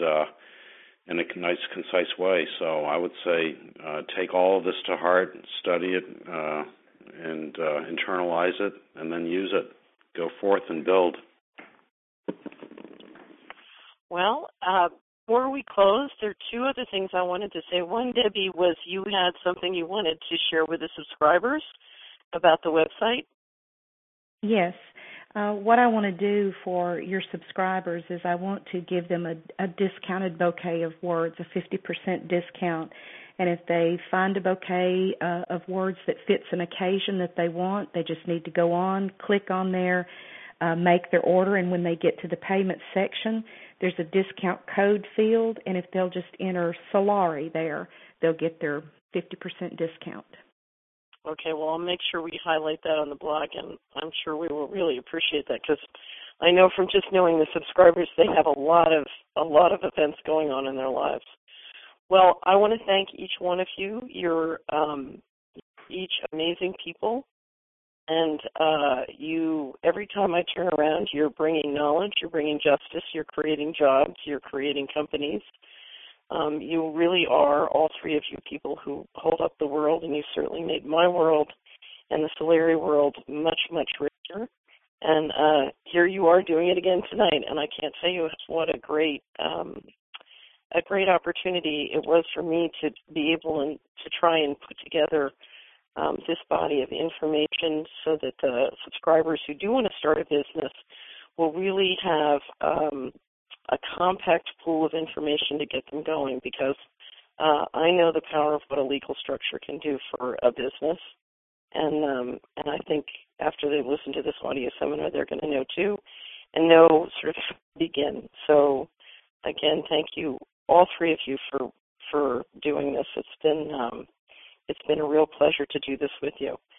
in a nice, concise way. So I would say take all of this to heart, study it, and internalize it, and then use it. Go forth and build. Well, before we close, there are two other things I wanted to say. One, Debbie, was you had something you wanted to share with the subscribers about the website? Yes. What I want to do for your subscribers is I want to give them a discounted bouquet of words, a 50% discount. And if they find a bouquet of words that fits an occasion that they want, they just need to go on, click on there, make their order, and when they get to the payment section, there's a discount code field, and if they'll just enter Solari there, they'll get their 50% discount. Okay, well, I'll make sure we highlight that on the blog, and I'm sure we will really appreciate that, because I know from just knowing the subscribers, they have a lot of events going on in their lives. Well, I want to thank each one of you. You're each amazing people, and every time I turn around, you're bringing knowledge, you're bringing justice, you're creating jobs, you're creating companies. You really are, all three of you, people who hold up the world, and you certainly made my world and the Solari world much, much richer. And here you are doing it again tonight, and I can't tell you what a great opportunity it was for me to be able to try and put together this body of information so that the subscribers who do want to start a business will really have a compact pool of information to get them going, because I know the power of what a legal structure can do for a business, and I think after they listen to this audio seminar, they're going to know too, and know sort of how to begin. So, again, thank you, all three of you, for doing this. It's been a real pleasure to do this with you.